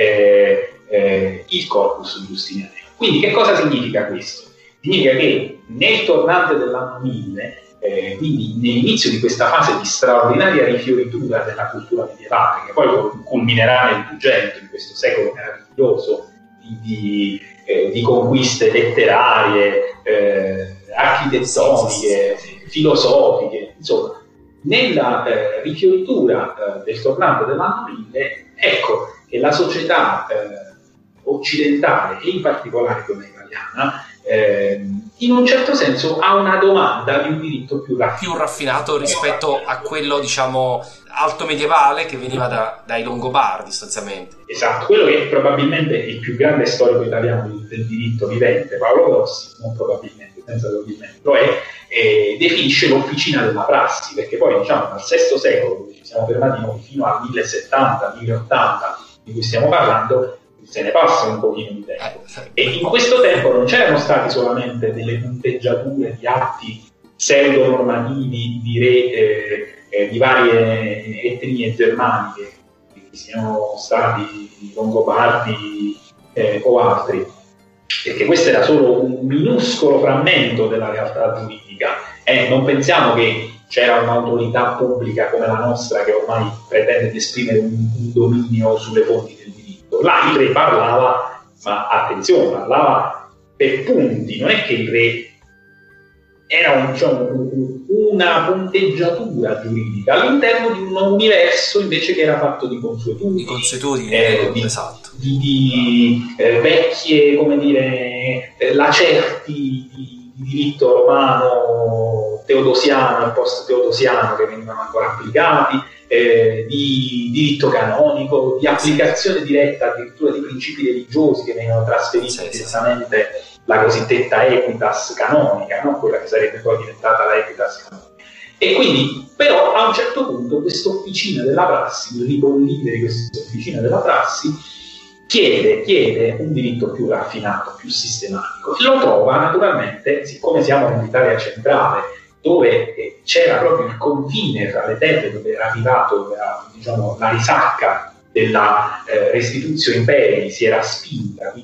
eh, eh, il corpus giustinianeo. Quindi che cosa significa questo? Significa che nel tornante dell'anno mille, eh, quindi nell'inizio di questa fase di straordinaria rifioritura della cultura medievale, che poi culminerà nel Duecento, di questo secolo meraviglioso di, di, eh, di conquiste letterarie, eh, architettoniche, filosofiche, insomma, nella eh, rifioritura eh, del tornante dell'anno mille, ecco che la società eh, occidentale, e in particolare quella italiana, Eh, in un certo senso ha una domanda di un diritto più raffinato, più raffinato rispetto a quello, diciamo, alto medievale che veniva da, dai Longobardi sostanzialmente. Esatto, quello che è probabilmente il più grande storico italiano del, del diritto vivente, Paolo Grossi, non probabilmente, senza probabilmente, lo è, eh, definisce l'officina della prassi, perché poi diciamo dal sesto secolo, dove ci siamo fermati noi, fino al millesettanta, milleottanta di cui stiamo parlando, se ne passa un pochino di tempo, e in questo tempo non c'erano stati solamente delle punteggiature di atti pseudo-normativi di re eh, eh, di varie etnie germaniche, che siano stati Longobardi eh, o altri, perché questo era solo un minuscolo frammento della realtà giuridica. Eh, non pensiamo che c'era un'autorità pubblica come la nostra che ormai pretende di esprimere un, un dominio sulle fonti del diritto. Là il re parlava, ma attenzione, parlava per punti, non è che il re era un, diciamo, una punteggiatura giuridica all'interno di un universo invece che era fatto di consuetudini, di, consuetudini, eh, di, esatto. di, di eh, vecchie, come dire, eh, lacerti di, di diritto romano teodosiano e post-teodosiano che venivano ancora applicati, eh, di diritto canonico, di applicazione diretta addirittura di principi religiosi che venivano trasferiti sì, direttamente, sì. La cosiddetta equitas canonica, no? Quella che sarebbe poi diventata la equitas canonica. E quindi, però, a un certo punto questa officina della prassi, il ribollire di questa officina della prassi, chiede, chiede un diritto più raffinato, più sistematico. Lo trova naturalmente, siccome siamo nell'Italia centrale, dove eh, c'era proprio il confine tra le terre dove era arrivato, dove era, diciamo, la risacca della eh, restituzione imperi si era spinta, quindi con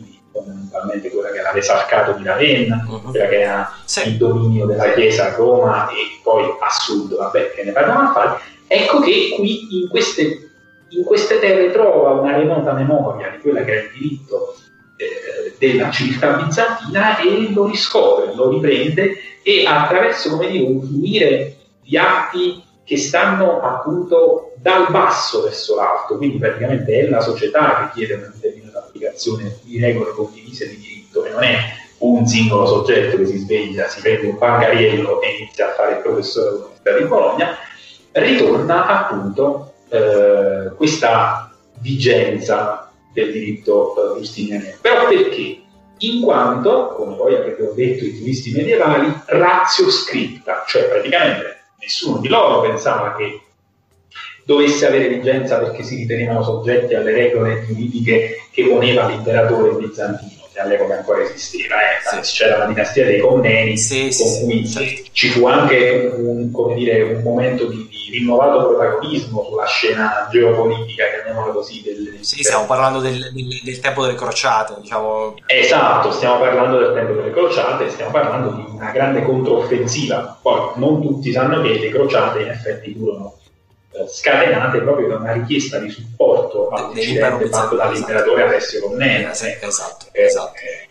fondamentalmente quella che era l'esarcato di Ravenna, uh-huh. quella che era sì. il dominio della Chiesa a Roma e poi a sud, vabbè, che ne parliamo a fare. Ecco che qui in queste, in queste terre trova una remota memoria di quella che era il diritto eh, della civiltà bizantina e lo riscopre, lo riprende, e attraverso, come dire, un fluire di atti che stanno appunto dal basso verso l'alto, quindi praticamente è la società che chiede una determinata applicazione di regole condivise di diritto, e non è un singolo soggetto che si sveglia, si prende un bancariello e inizia a fare il professore all'Università di Bologna. Ritorna appunto eh, questa vigenza del diritto eh, giustiniano. Però perché? In quanto, come poi avrebbero detto i giuristi medievali, ratio scripta, cioè praticamente nessuno di loro pensava che dovesse avere vigenza perché si ritenevano soggetti alle regole giuridiche che poneva l'imperatore bizantino, che all'epoca ancora esisteva, eh. sì. c'era la dinastia dei Comneni, sì, con sì, cui sì. ci fu anche un, come dire, un momento di, di rinnovato protagonismo sulla scena geopolitica, chiamiamola così. Del, sì, stiamo parlando del, del, del tempo delle crociate, diciamo. Esatto, stiamo parlando del tempo delle crociate, stiamo parlando di una grande controffensiva. Poi non tutti sanno che le crociate in effetti furono scatenate proprio da una richiesta di supporto all'Occidente fatto dall'imperatore Alessio Comneno. Esatto, esatto, esatto.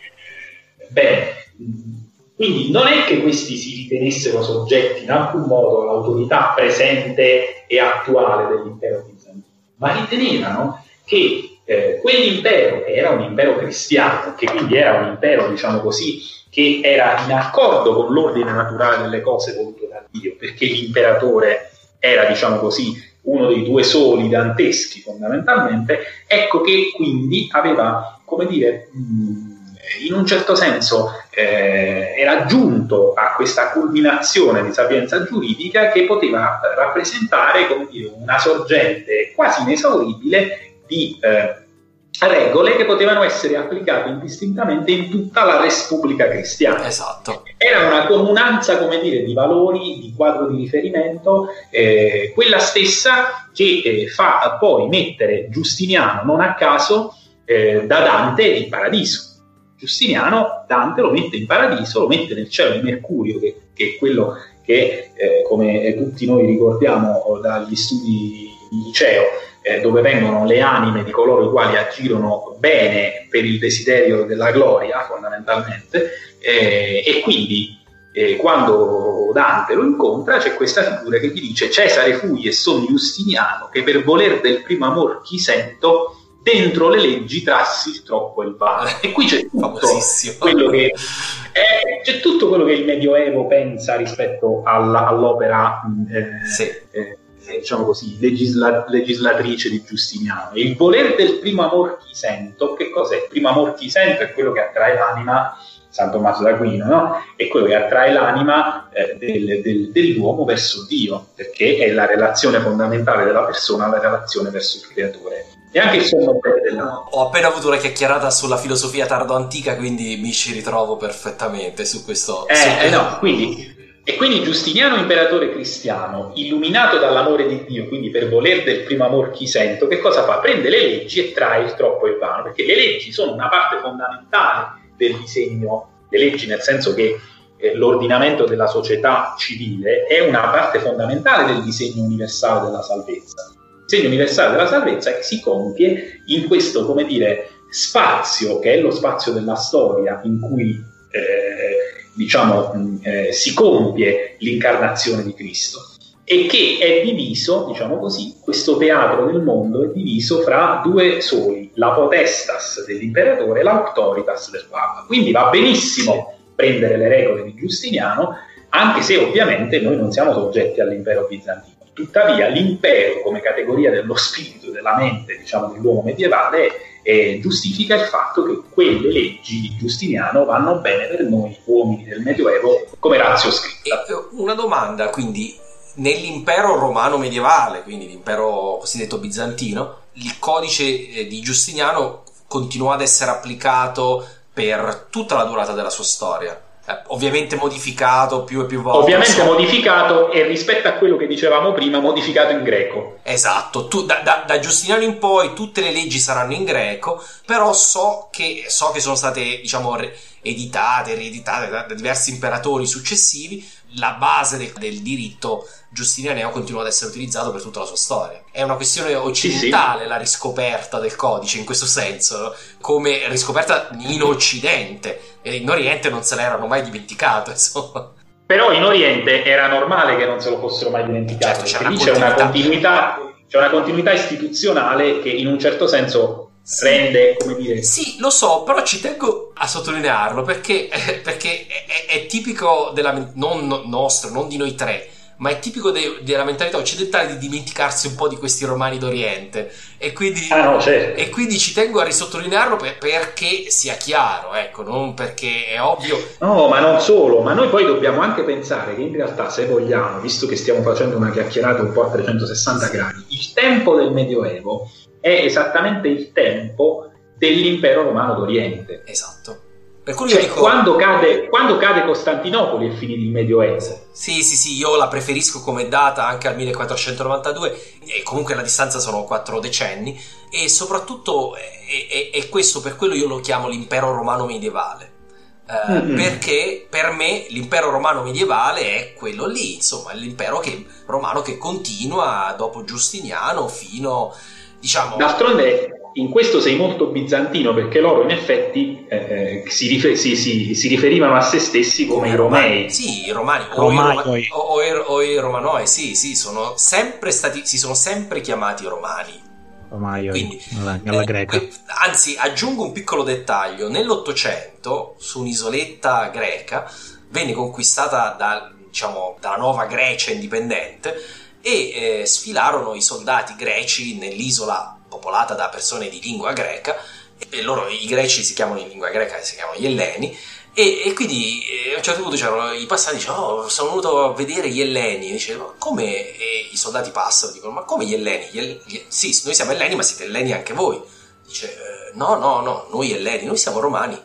Eh, bene, quindi non è che questi si ritenessero soggetti in alcun modo all'autorità presente e attuale dell'impero bizantino, ma ritenevano che eh, quell'impero, che era un impero cristiano, che quindi era un impero, diciamo così, che era in accordo con l'ordine naturale delle cose voluto da Dio, perché l'imperatore era, diciamo così, uno dei due soli danteschi fondamentalmente, ecco che quindi aveva, come dire, in un certo senso eh, era giunto a questa culminazione di sapienza giuridica che poteva rappresentare, come dire, una sorgente quasi inesauribile di eh, regole che potevano essere applicate indistintamente in tutta la Res Publica cristiana. Esatto. Era una comunanza, come dire, di valori, di quadro di riferimento, eh, quella stessa che eh, fa poi mettere Giustiniano, non a caso, eh, da Dante in paradiso. Giustiniano, Dante lo mette in paradiso, lo mette nel cielo di Mercurio, che, che è quello che, eh, come tutti noi ricordiamo dagli studi di liceo, eh, dove vengono le anime di coloro i quali agirono bene per il desiderio della gloria, fondamentalmente, eh, e quindi eh, quando Dante lo incontra c'è questa figura che gli dice: Cesare fui e son Giustiniano, che per voler del primo amor chi sento, dentro le leggi trassi troppo il vano. E qui c'è tutto quello che è, c'è tutto quello che il Medioevo pensa rispetto alla, all'opera eh, sì. eh, diciamo così, legisla, legislatrice di Giustiniano. Il voler del primo amor chi sento, che cos'è? Il primo amor chi sento è quello che attrae l'anima, San Tommaso d'Aquino, no? È quello che attrae l'anima eh, del, del, dell'uomo verso Dio, perché è la relazione fondamentale della persona, la relazione verso il creatore. E anche il sonno della... Ho appena avuto una chiacchierata sulla filosofia tardo-antica, quindi mi ci ritrovo perfettamente su questo. Eh, su eh no, quindi... E quindi Giustiniano, imperatore cristiano, illuminato dall'amore di Dio, quindi per voler del primo amor chi sento, che cosa fa? Prende le leggi e trae il troppo e il vano, perché le leggi sono una parte fondamentale del disegno, le leggi nel senso che eh, l'ordinamento della società civile è una parte fondamentale del disegno universale della salvezza. Il disegno universale della salvezza che si compie in questo, come dire, spazio, che è lo spazio della storia in cui... Eh, diciamo, eh, si compie l'incarnazione di Cristo, e che è diviso, diciamo così, questo teatro del mondo è diviso fra due soli, la potestas dell'imperatore e l'autoritas del Papa. Quindi va benissimo prendere le regole di Giustiniano, anche se ovviamente noi non siamo soggetti all'impero bizantino. Tuttavia l'impero, come categoria dello spirito, della mente, diciamo, dell'uomo medievale, eh, giustifica il fatto che quelle leggi di Giustiniano vanno bene per noi uomini del Medioevo come ratio scritta. E una domanda, quindi, nell'impero romano medievale, quindi l'impero cosiddetto bizantino, il codice di Giustiniano continuò ad essere applicato per tutta la durata della sua storia? Eh, ovviamente modificato più e più volte. Ovviamente so. modificato, e rispetto a quello che dicevamo prima, modificato in greco. Esatto, tu, da, da, da Giustiniano in poi tutte le leggi saranno in greco, però so che, so che sono state, diciamo, re, editate, rieditate da, da diversi imperatori successivi. La base del, del diritto giustinianeo continua ad essere utilizzato per tutta la sua storia. È una questione occidentale, sì, sì. La riscoperta del codice in questo senso, no? Come riscoperta in Occidente, e in Oriente non se l'erano mai dimenticato, insomma. Però in Oriente era normale che non se lo fossero mai dimenticato, certo, perché lì c'è una continuità, c'è una continuità istituzionale che in un certo senso sì, rende, come dire... Sì, lo so, però ci tengo a sottolinearlo perché, eh, perché è, è, è tipico della, non no, nostro, non di noi tre, ma è tipico de, della mentalità occidentale di dimenticarsi un po' di questi romani d'Oriente, e quindi, ah, no, certo. e quindi ci tengo a risottolinearlo per, perché sia chiaro, ecco, non perché è ovvio. No, ma non solo, ma noi poi dobbiamo anche pensare che in realtà, se vogliamo, visto che stiamo facendo una chiacchierata un po' a trecentosessanta gradi, il tempo del Medioevo è esattamente il tempo dell'impero romano d'Oriente. Esatto. Per cui cioè, io dico, quando cade, quando cade Costantinopoli è finito il Medioevo. Sì, sì, sì, io la preferisco come data anche al millequattrocentonovantadue, e comunque la distanza sono quattro decenni, e soprattutto è, è, è questo, per quello io lo chiamo l'impero romano medievale. Uh, mm-hmm. Perché per me l'impero romano medievale è quello lì, insomma, l'impero che, romano che continua dopo Giustiniano fino, diciamo... D'altronde in questo sei molto bizantino, perché loro in effetti eh, si, rifer- si, si, si riferivano a se stessi come, come i romei. Sì, i romani o, i, Roma- o, o, i, o i romanoi, sì, sì, sono sempre stati, si sono sempre chiamati romani. Romaioi, quindi, alla, alla eh, greca. Que- anzi, aggiungo un piccolo dettaglio: nell'Ottocento, su un'isoletta greca, venne conquistata da, diciamo, dalla nuova Grecia indipendente, e eh, sfilarono i soldati greci nell'isola popolata da persone di lingua greca, e loro, i greci si chiamano in lingua greca, si chiamano gli Elleni, e, e quindi eh, a un certo punto c'erano i passanti, dicono: oh, sono venuto a vedere gli Elleni. E dice: ma come? E i soldati passano, dicono: ma come gli Elleni? Gli El- gli... sì, noi siamo Elleni, ma siete Elleni anche voi. Dice: eh, no, no, no, noi Elleni, noi siamo romani.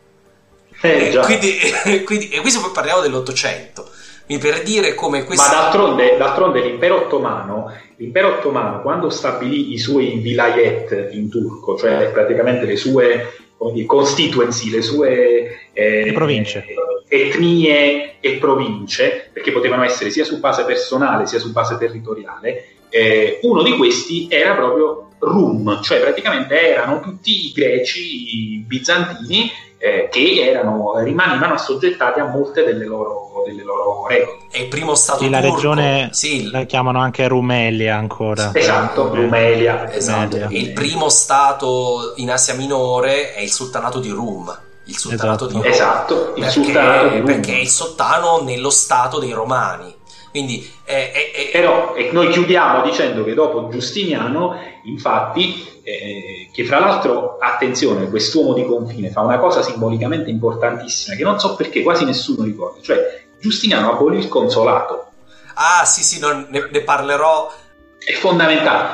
Eh, e, quindi, quindi, e questo poi parliamo dell'Ottocento. Per dire come questo... Ma d'altronde, d'altronde l'impero ottomano, l'impero ottomano quando stabilì i suoi vilayet in turco, cioè praticamente le sue, come dire, constituency, le sue eh, province, etnie e province, perché potevano essere sia su base personale sia su base territoriale, eh, uno di questi era proprio Rum, cioè praticamente erano tutti i greci bizantini eh, che erano, rimanevano assoggettati a molte delle loro, delle loro regole. È il primo stato sì, la turco. regione sì. La chiamano anche Rumelia ancora. Esatto, Rumelia. Esatto. Rumelia. Il primo stato in Asia Minore è il sultanato di Rum. Il sultanato esatto. di Rum. Esatto, il perché, sultanato di Rum. Perché è il sultano nello stato dei Romani. Quindi, eh, eh, però e noi chiudiamo dicendo che dopo Giustiniano, infatti, eh, che fra l'altro, attenzione, quest'uomo di confine fa una cosa simbolicamente importantissima che non so perché quasi nessuno ricorda, cioè Giustiniano abolì il consolato. Ah sì sì, non, ne, ne parlerò. È fondamentale.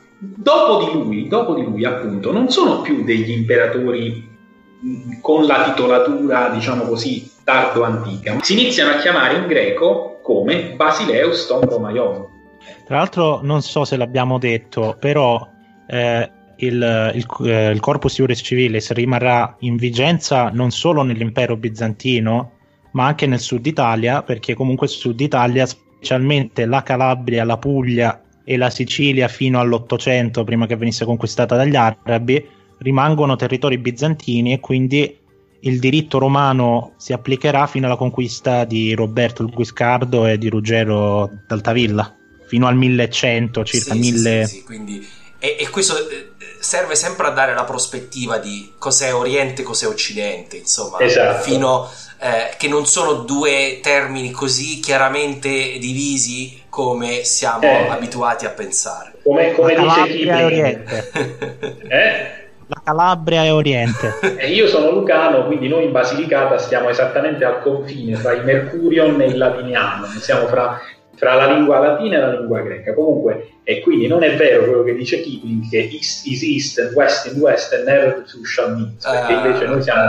Dopo di lui, dopo di lui appunto, non sono più degli imperatori mh, con la titolatura, diciamo così, tardo-antica, ma si iniziano a chiamare in greco come Basileus Tom Romaion. Tra l'altro non so se l'abbiamo detto, però eh, il, il, eh, il Corpus Iuris Civilis rimarrà in vigenza non solo nell'impero bizantino, ma anche nel sud Italia, perché comunque il sud Italia, specialmente la Calabria, la Puglia e la Sicilia fino all'Ottocento, prima che venisse conquistata dagli arabi, rimangono territori bizantini, e quindi il diritto romano si applicherà fino alla conquista di Roberto il Guiscardo e di Ruggero d'Altavilla, fino al millecento, circa sì, mille. Sì, sì, sì, quindi, e, e questo serve sempre a dare la prospettiva di cos'è Oriente e cos'è Occidente, insomma, esatto. fino eh, che non sono due termini così chiaramente divisi come siamo eh. abituati a pensare. Come, come la dice Calabria e Kipling. Oriente. eh? La Calabria e Oriente. E io sono lucano, quindi noi in Basilicata stiamo esattamente al confine fra il Mercurion e il latiniano, siamo fra, fra la lingua latina e la lingua greca. Comunque, e quindi non è vero quello che dice Kipling, che East is East and West in West and never the two shall meet, perché invece noi siamo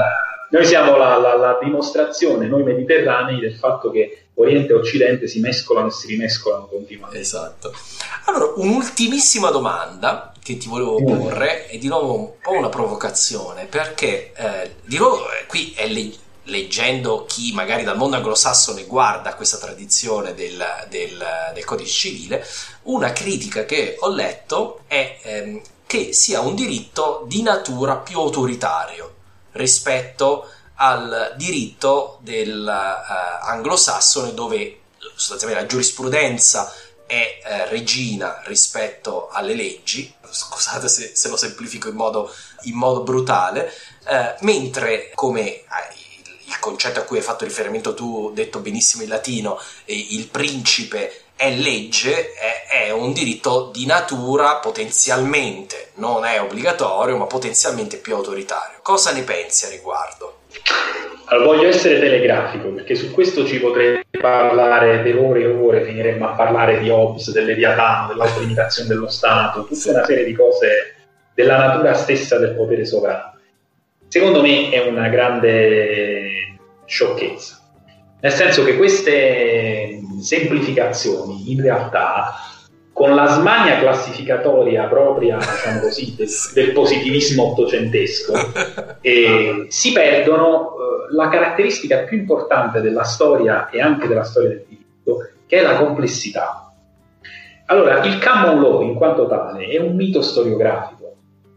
noi siamo la, la, la dimostrazione, noi mediterranei, del fatto che Oriente e Occidente si mescolano e si rimescolano continuamente. Esatto. Allora, un'ultimissima domanda che ti volevo porre è di nuovo un po' una provocazione, perché eh, di nuovo eh, qui è le, leggendo chi magari dal mondo anglosassone guarda questa tradizione del, del, del codice civile, una critica che ho letto è ehm, che sia un diritto di natura più autoritario rispetto al diritto del uh, anglosassone, dove sostanzialmente la giurisprudenza è uh, regina rispetto alle leggi, scusate se, se lo semplifico in modo, in modo brutale, uh, mentre come uh, il, il concetto a cui hai fatto riferimento tu, detto benissimo in latino, eh, il principe è legge, è, è un diritto di natura potenzialmente, non è obbligatorio, ma potenzialmente più autoritario. Cosa ne pensi a riguardo? Allora, voglio essere telegrafico, perché su questo ci potrei parlare per ore e ore, finiremmo a parlare di Hobbes, del Leviatano, dell'autolimitazione dello Stato, tutta una serie di cose della natura stessa del potere sovrano. Secondo me è una grande sciocchezza, nel senso che queste semplificazioni in realtà, con la smania classificatoria propria, diciamo così, del, del positivismo ottocentesco, eh, si perdono eh, la caratteristica più importante della storia e anche della storia del diritto, che è la complessità. Allora, il common law in quanto tale è un mito storiografico,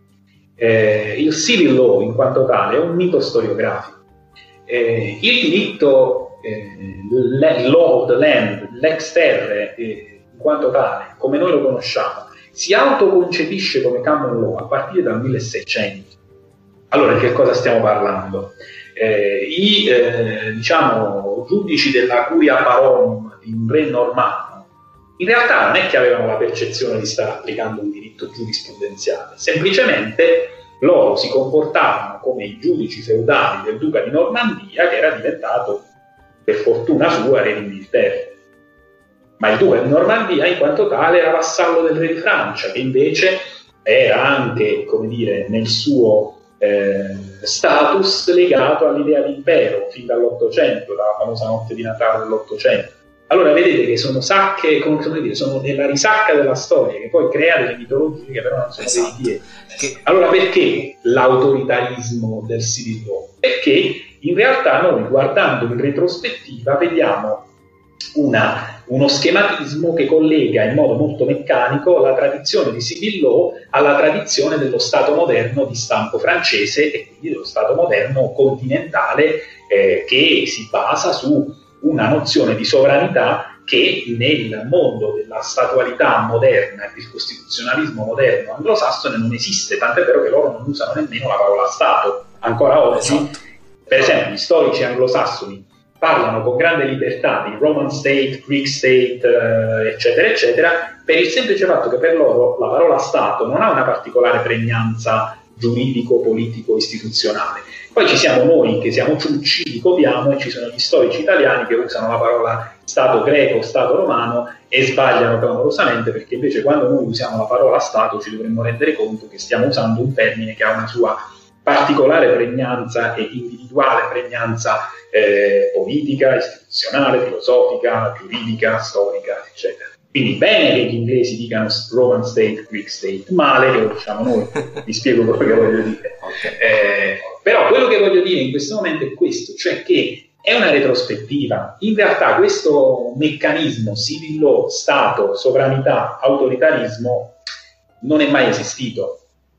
eh, il civil law in quanto tale è un mito storiografico, eh, il diritto, eh, law of the land, l'ex terre, eh, in quanto tale, come noi lo conosciamo, si autoconcepisce come common law a partire dal milleseicento. Allora, di che cosa stiamo parlando? Eh, I eh, diciamo, giudici della curia parorum di un re normanno in realtà non è che avevano la percezione di stare applicando un diritto giurisprudenziale, semplicemente loro si comportavano come i giudici feudali del duca di Normandia, che era diventato, per fortuna sua, re d'Inghilterra. Ma il duca di Normandia in quanto tale era vassallo del re di Francia, che invece era anche, come dire, nel suo eh, status legato all'idea di impero fin dall'Ottocento, dalla famosa notte di Natale dell'Ottocento. Allora vedete che sono sacche, come dire, sono nella risacca della storia, che poi crea delle mitologie che però non sono esatto. veritiere. Allora perché l'autoritarismo del civil law? Perché in realtà noi, guardando in retrospettiva, vediamo Una, uno schematismo che collega in modo molto meccanico la tradizione di civil law alla tradizione dello Stato moderno di stampo francese e quindi dello Stato moderno continentale, eh, che si basa su una nozione di sovranità che nel mondo della statualità moderna e del costituzionalismo moderno anglosassone non esiste, tant'è vero che loro non usano nemmeno la parola Stato. Ancora oggi, esatto. Per esempio, gli storici anglosassoni parlano con grande libertà di Roman State, Greek State, eh, eccetera, eccetera, per il semplice fatto che per loro la parola Stato non ha una particolare pregnanza giuridico-politico-istituzionale. Poi ci siamo noi che siamo ciucci, li copiamo, e ci sono gli storici italiani che usano la parola Stato greco, Stato romano, e sbagliano clamorosamente, perché invece quando noi usiamo la parola Stato ci dovremmo rendere conto che stiamo usando un termine che ha una sua particolare pregnanza e individuale pregnanza eh, politica, istituzionale, filosofica, giuridica, storica, eccetera. Quindi bene che gli inglesi dicano Roman State, Greek State, male che lo diciamo noi. Vi spiego quello che voglio dire. Okay. Eh, però quello che voglio dire in questo momento è questo, cioè che è una retrospettiva. In realtà questo meccanismo civil law, Stato, sovranità, autoritarismo non è mai esistito.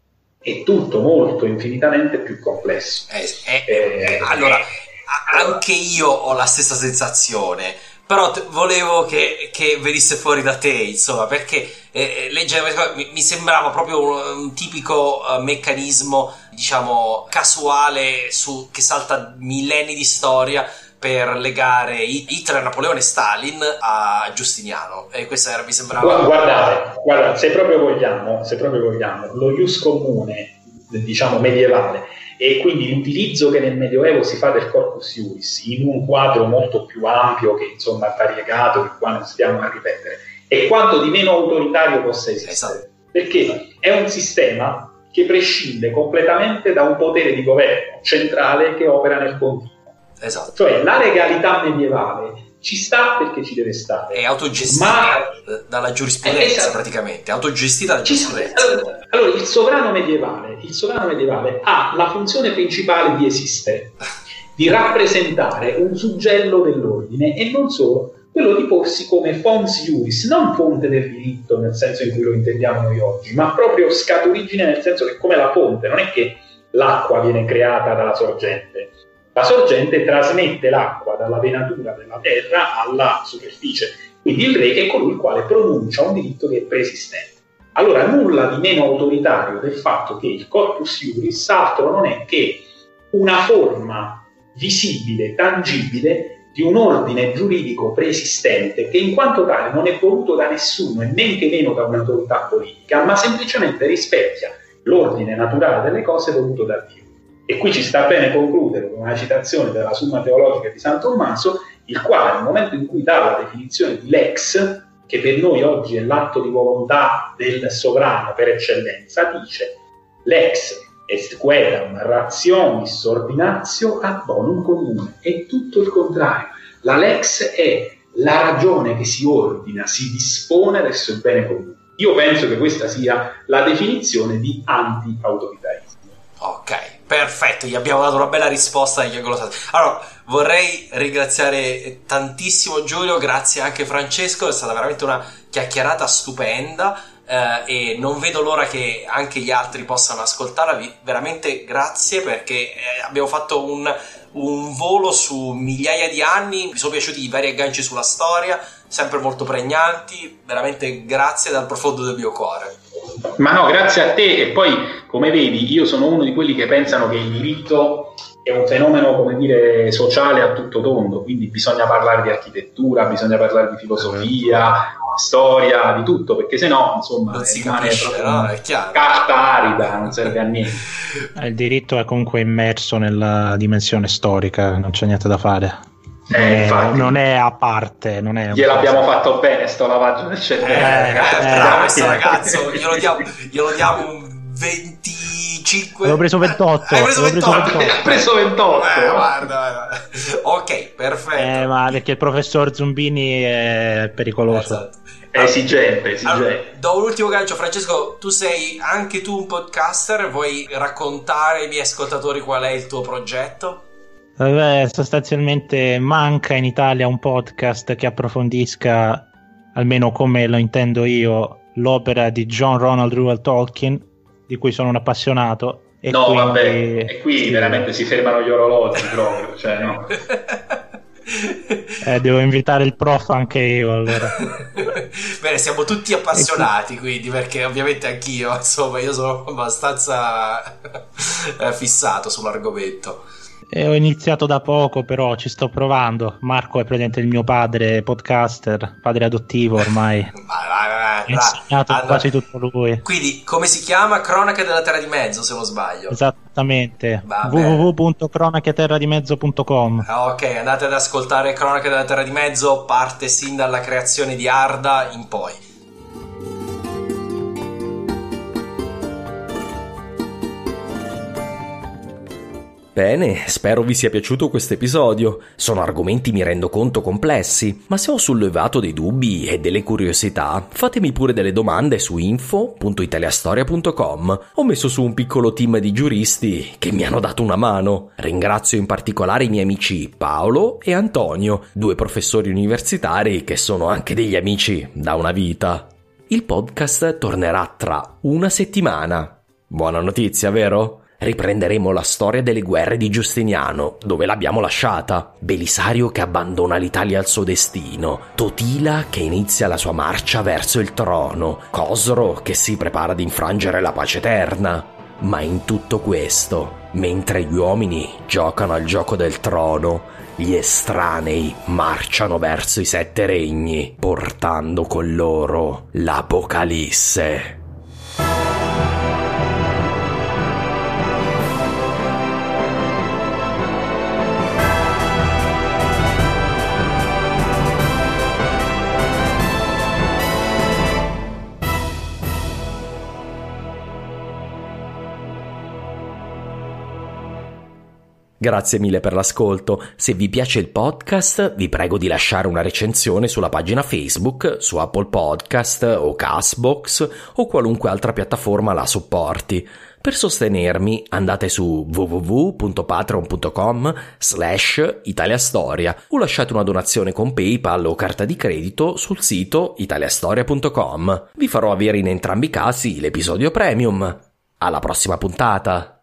È tutto molto infinitamente più complesso. Eh, eh, eh, allora, anche io ho la stessa sensazione, però t- volevo che, che venisse fuori da te, insomma, perché eh, leggere mi, mi sembrava proprio un, un tipico uh, meccanismo, diciamo, casuale su, che salta millenni di storia per legare Hitler, Napoleone e Stalin a Giustiniano, e questo era, mi sembrava... Guardate, guardate, se proprio vogliamo, se proprio vogliamo, lo ius comune, diciamo medievale, e quindi l'utilizzo che nel Medioevo si fa del corpus iuris in un quadro molto più ampio, che insomma è variegato, che qua non stiamo a ripetere, è quanto di meno autoritario possa esistere. Esatto. Perché è un sistema che prescinde completamente da un potere di governo centrale che opera nel continuo. Esatto. Cioè la legalità medievale ci sta perché ci deve stare. È autogestita ma... dalla giurisprudenza, esatto. praticamente, autogestita dalla giurisprudenza. Allora, il sovrano medievale, il sovrano medievale ha la funzione principale di esistere, di rappresentare un suggello dell'ordine e non solo, quello di porsi come fons iuris, non fonte del diritto nel senso in cui lo intendiamo noi oggi, ma proprio scaturigine nel senso che come la fonte, non è che l'acqua viene creata dalla sorgente, la sorgente trasmette l'acqua dalla venatura della terra alla superficie, quindi il re è colui il quale pronuncia un diritto che è preesistente. Allora nulla di meno autoritario del fatto che il corpus iuris altro non è che una forma visibile, tangibile di un ordine giuridico preesistente che in quanto tale non è voluto da nessuno e men che meno da un'autorità politica, ma semplicemente rispecchia l'ordine naturale delle cose voluto da Dio. E qui ci sta bene concludere con una citazione della Summa Teologica di San Tommaso, il quale nel momento in cui dà la definizione di lex, che per noi oggi è l'atto di volontà del sovrano per eccellenza, dice lex est quedam rationis ordinatio ad bonum comune. È tutto il contrario. La lex è la ragione che si ordina, si dispone verso il bene comune. Io penso che questa sia la definizione di anti-autoritarismo. Ok, perfetto, gli abbiamo dato una bella risposta agli anglosassi. Allora, vorrei ringraziare tantissimo Giulio, grazie anche Francesco, è stata veramente una chiacchierata stupenda. Eh, e non vedo l'ora che anche gli altri possano ascoltarla. Veramente grazie, perché eh, abbiamo fatto un, un volo su migliaia di anni, mi sono piaciuti i vari agganci sulla storia, sempre molto pregnanti, veramente grazie dal profondo del mio cuore. Ma no, grazie a te. E poi, come vedi, io sono uno di quelli che pensano che il diritto è un fenomeno, come dire, sociale a tutto tondo, quindi bisogna parlare di architettura, bisogna parlare di filosofia, storia, di tutto, perché sennò insomma non si rimane capisce, no? È chiaro. Carta arida, non serve a niente. Il diritto è comunque immerso nella dimensione storica, non c'è niente da fare. Eh, non, è, non è a parte, non è gliel'abbiamo fatto bene sto lavaggio del cervello. Eh, eh, eh, questo ragazzo glielo diamo, glielo diamo un venticinque. Avevo preso ventotto. Hai preso ventotto? Ho preso ventotto. Eh, guarda, guarda. Ok, perfetto. Eh, ma perché il professor Zumbini è pericoloso. Esatto. È esigente, esigente. Allora, do un ultimo gancio. Francesco, tu sei anche tu un podcaster, vuoi raccontare ai miei ascoltatori qual è il tuo progetto? Beh, sostanzialmente manca in Italia un podcast che approfondisca, almeno come lo intendo io, l'opera di John Ronald Reuel Tolkien, di cui sono un appassionato. E no, quindi, vabbè, e qui sì, veramente si fermano gli orologi proprio, cioè no. Eh, devo invitare il prof anche io, allora. Bene, siamo tutti appassionati, quindi, perché ovviamente anch'io, insomma, io sono abbastanza fissato sull'argomento. E ho iniziato da poco, però ci sto provando. Marco è praticamente il mio padre podcaster, padre adottivo ormai. Vai, vai, vai, ha insegnato allora, quasi tutto lui. Quindi, come si chiama? Cronache della Terra di Mezzo, se non sbaglio. Esattamente. w w w punto cronacheterradimezzo punto com. Ok, andate ad ascoltare Cronache della Terra di Mezzo, parte sin dalla creazione di Arda in poi. Bene, spero vi sia piaciuto questo episodio. Sono argomenti, mi rendo conto, complessi, ma se ho sollevato dei dubbi e delle curiosità, fatemi pure delle domande su info punto italiastoria punto com. Ho messo su un piccolo team di giuristi che mi hanno dato una mano. Ringrazio in particolare i miei amici Paolo e Antonio, due professori universitari che sono anche degli amici da una vita. Il podcast tornerà tra una settimana. Buona notizia, vero? Riprenderemo la storia delle guerre di Giustiniano, dove l'abbiamo lasciata, Belisario che abbandona l'Italia al suo destino, Totila che inizia la sua marcia verso il trono, Cosro che si prepara ad infrangere la pace eterna. Ma in tutto questo, mentre gli uomini giocano al gioco del trono, gli estranei marciano verso i sette regni, portando con loro l'Apocalisse. Grazie mille per l'ascolto. Se vi piace il podcast, vi prego di lasciare una recensione sulla pagina Facebook, su Apple Podcast o Castbox o qualunque altra piattaforma la supporti. Per sostenermi andate su w w w punto patreon punto com slash italiastoria o lasciate una donazione con PayPal o carta di credito sul sito italiastoria punto com. Vi farò avere in entrambi i casi l'episodio premium. Alla prossima puntata!